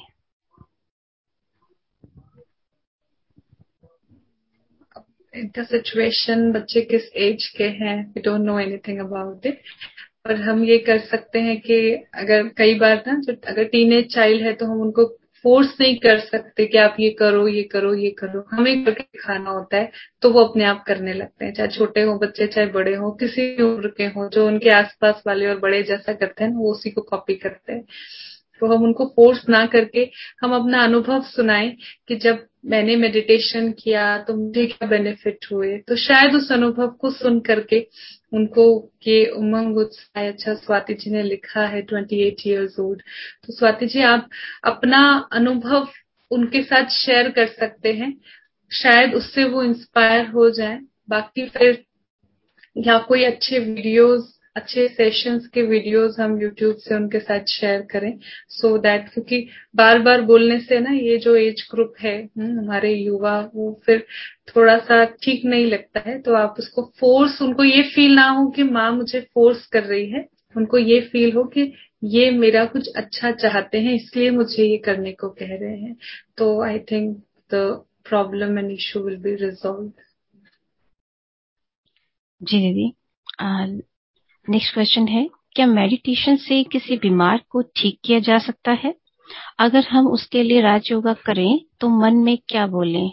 इनका सिचुएशन, बच्चे किस एज के हैं, we don't know anything about it, पर हम ये कर सकते हैं कि अगर कई बार ना, जो अगर टीनेज चाइल्ड है तो हम उनको फोर्स नहीं कर सकते कि आप ये करो ये करो ये करो, हमें करके दिखाना होता है, तो वो अपने आप करने लगते हैं, चाहे छोटे हो बच्चे चाहे बड़े हो, किसी भी उम्र के हो, जो उनके आसपास वाले और बड़े जैसा करते हैं वो उसी को कॉपी करते हैं। तो हम उनको फोर्स ना करके हम अपना अनुभव सुनाएं कि जब मैंने मेडिटेशन किया तो मुझे क्या बेनिफिट हुए, तो शायद उस अनुभव को सुन करके उनको ये उमंग उत्साह। अच्छा, स्वाति जी ने लिखा है ट्वेंटी एट इयर्स ओल्ड, तो स्वाति जी आप अपना अनुभव उनके साथ शेयर कर सकते हैं, शायद उससे वो इंस्पायर हो जाए। बाकी फिर या कोई अच्छे वीडियोस, अच्छे सेशंस के वीडियोस हम यूट्यूब से उनके साथ शेयर करें, सो so दैट, क्योंकि बार बार बोलने से ना ये जो एज ग्रुप है हमारे युवा, वो फिर थोड़ा सा ठीक नहीं लगता है। तो आप उसको फोर्स, उनको ये फील ना हो कि माँ मुझे फोर्स कर रही है, उनको ये फील हो कि ये मेरा कुछ अच्छा चाहते हैं इसलिए मुझे ये करने को कह रहे हैं, तो I think the problem and issue will be resolve. जी दीदी, नेक्स्ट क्वेश्चन है, क्या मेडिटेशन से किसी बीमार को ठीक किया जा सकता है? अगर हम उसके लिए राज योगा करें तो मन में क्या बोलें?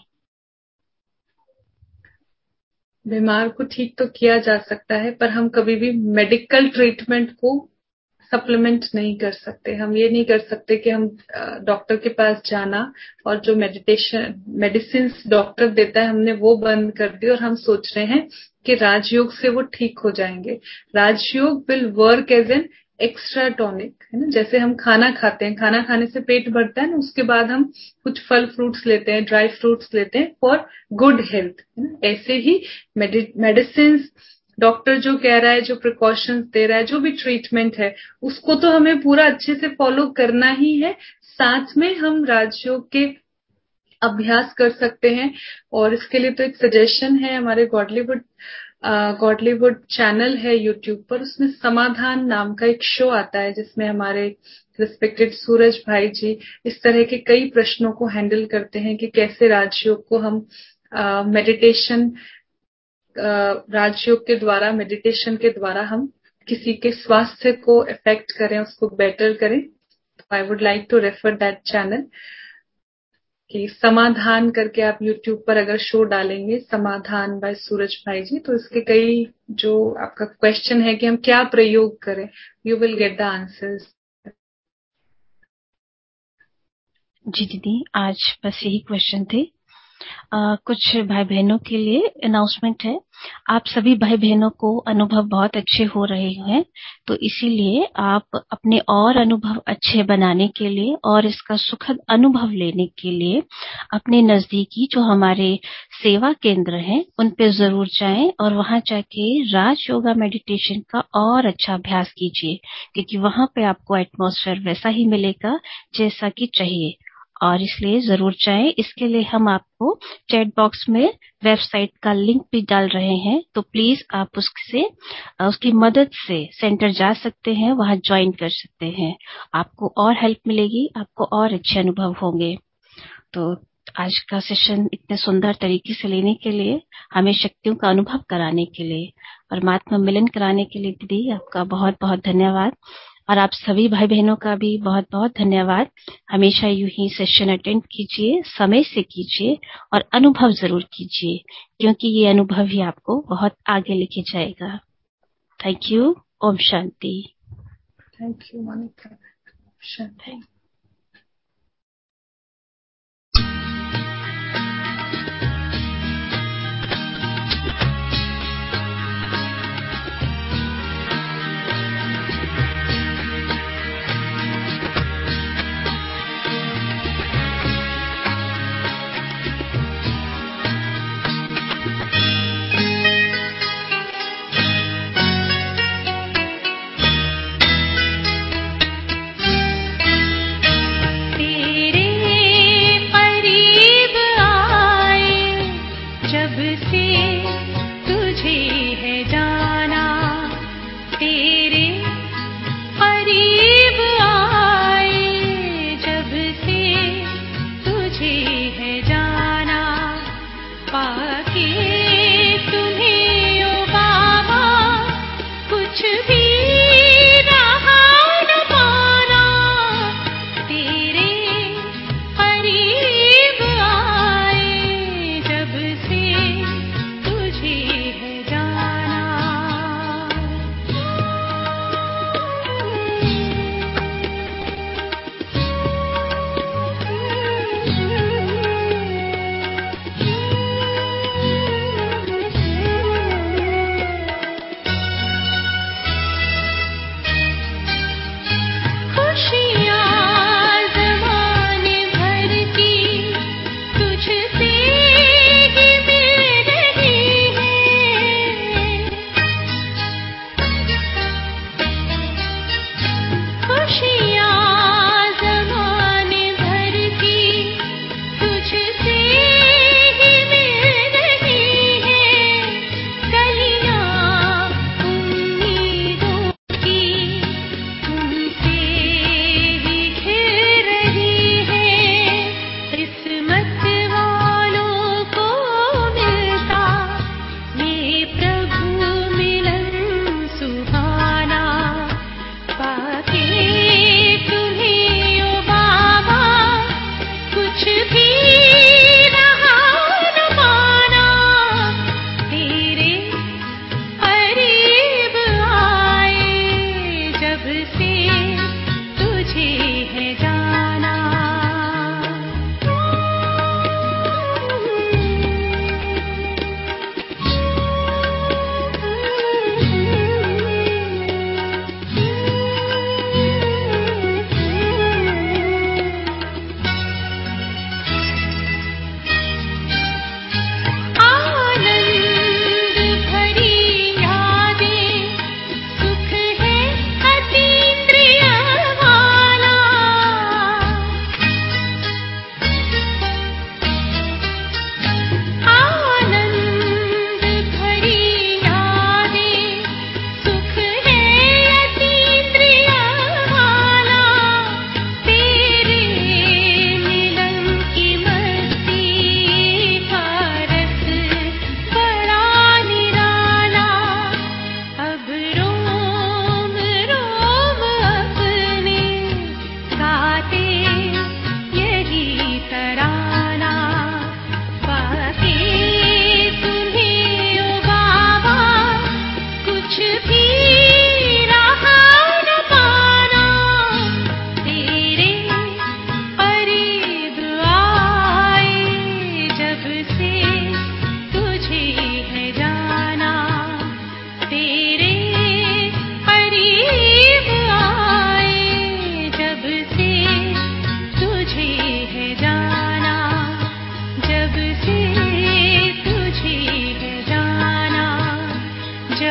बीमार को ठीक तो किया जा सकता है, पर हम कभी भी मेडिकल ट्रीटमेंट को सप्लीमेंट नहीं कर सकते। हम ये नहीं कर सकते कि हम डॉक्टर के पास जाना और जो मेडिटेशन मेडिसिन डॉक्टर देता है हमने वो बंद कर दी और हम सोच रहे हैं कि राजयोग से वो ठीक हो जाएंगे। Rajyoga will work as an extra tonic, है ना, जैसे हम खाना खाते हैं, खाना खाने से पेट भरता है ना, उसके बाद हम कुछ फल फ्रूट्स लेते हैं, ड्राई फ्रूट्स लेते हैं फॉर गुड हेल्थ, है ना। ऐसे ही मेडिसिन, डॉक्टर जो कह रहा है, जो प्रिकॉशंस दे रहा है, जो भी ट्रीटमेंट है, उसको तो हमें पूरा अच्छे से फॉलो करना ही है। साथ में हम राजयोग के अभ्यास कर सकते हैं, और इसके लिए तो एक सजेशन है, हमारे गॉडलीवुड गॉडलीवुड चैनल है यूट्यूब पर, उसमें समाधान नाम का एक शो आता है जिसमें हमारे रिस्पेक्टेड सूरज भाई जी इस तरह के कई प्रश्नों को हैंडल करते हैं कि कैसे राजयोग को हम मेडिटेशन राजयोग के द्वारा, मेडिटेशन के द्वारा हम किसी के स्वास्थ्य को इफेक्ट करें, उसको बेटर करें। तो I would like to refer that channel कि समाधान करके आप यूट्यूब पर अगर शो डालेंगे, समाधान बाय सूरज भाई जी, तो इसके कई, जो आपका क्वेश्चन है कि हम क्या प्रयोग करें, you will get the answers. जी दीदी, आज बस यही क्वेश्चन थे। आ, कुछ भाई बहनों के लिए अनाउंसमेंट है। आप सभी भाई बहनों को अनुभव बहुत अच्छे हो रहे हैं, तो इसीलिए आप अपने और अनुभव अच्छे बनाने के लिए और इसका सुखद अनुभव लेने के लिए अपने नजदीकी जो हमारे सेवा केंद्र हैं उन पे जरूर जाएं और वहां जाके राज योगा मेडिटेशन का और अच्छा अभ्यास कीजिए, क्योंकि वहां पे आपको एटमॉस्फेयर वैसा ही मिलेगा जैसा कि चाहिए। और इसलिए जरूर जाएं। इसके लिए हम आपको चैट बॉक्स में वेबसाइट का लिंक भी डाल रहे हैं, तो प्लीज आप उससे उसकी मदद से सेंटर जा सकते हैं, वहां ज्वाइन कर सकते हैं। आपको और हेल्प मिलेगी, आपको और अच्छे अनुभव होंगे। तो आज का सेशन इतने सुंदर तरीके से लेने के लिए, हमें शक्तियों का अनुभव कराने के लिए, परमात्मा मिलन कराने के लिए दीदी आपका बहुत बहुत धन्यवाद। और आप सभी भाई बहनों का भी बहुत बहुत धन्यवाद। हमेशा यूं ही सेशन अटेंड कीजिए, समय से कीजिए और अनुभव जरूर कीजिए, क्योंकि ये अनुभव ही आपको बहुत आगे लेके जाएगा। Thank you. ओम शांति। Thank you Monica. शांति।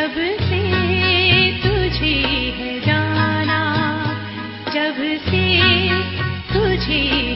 जब से तुझे है जाना, जब से तुझे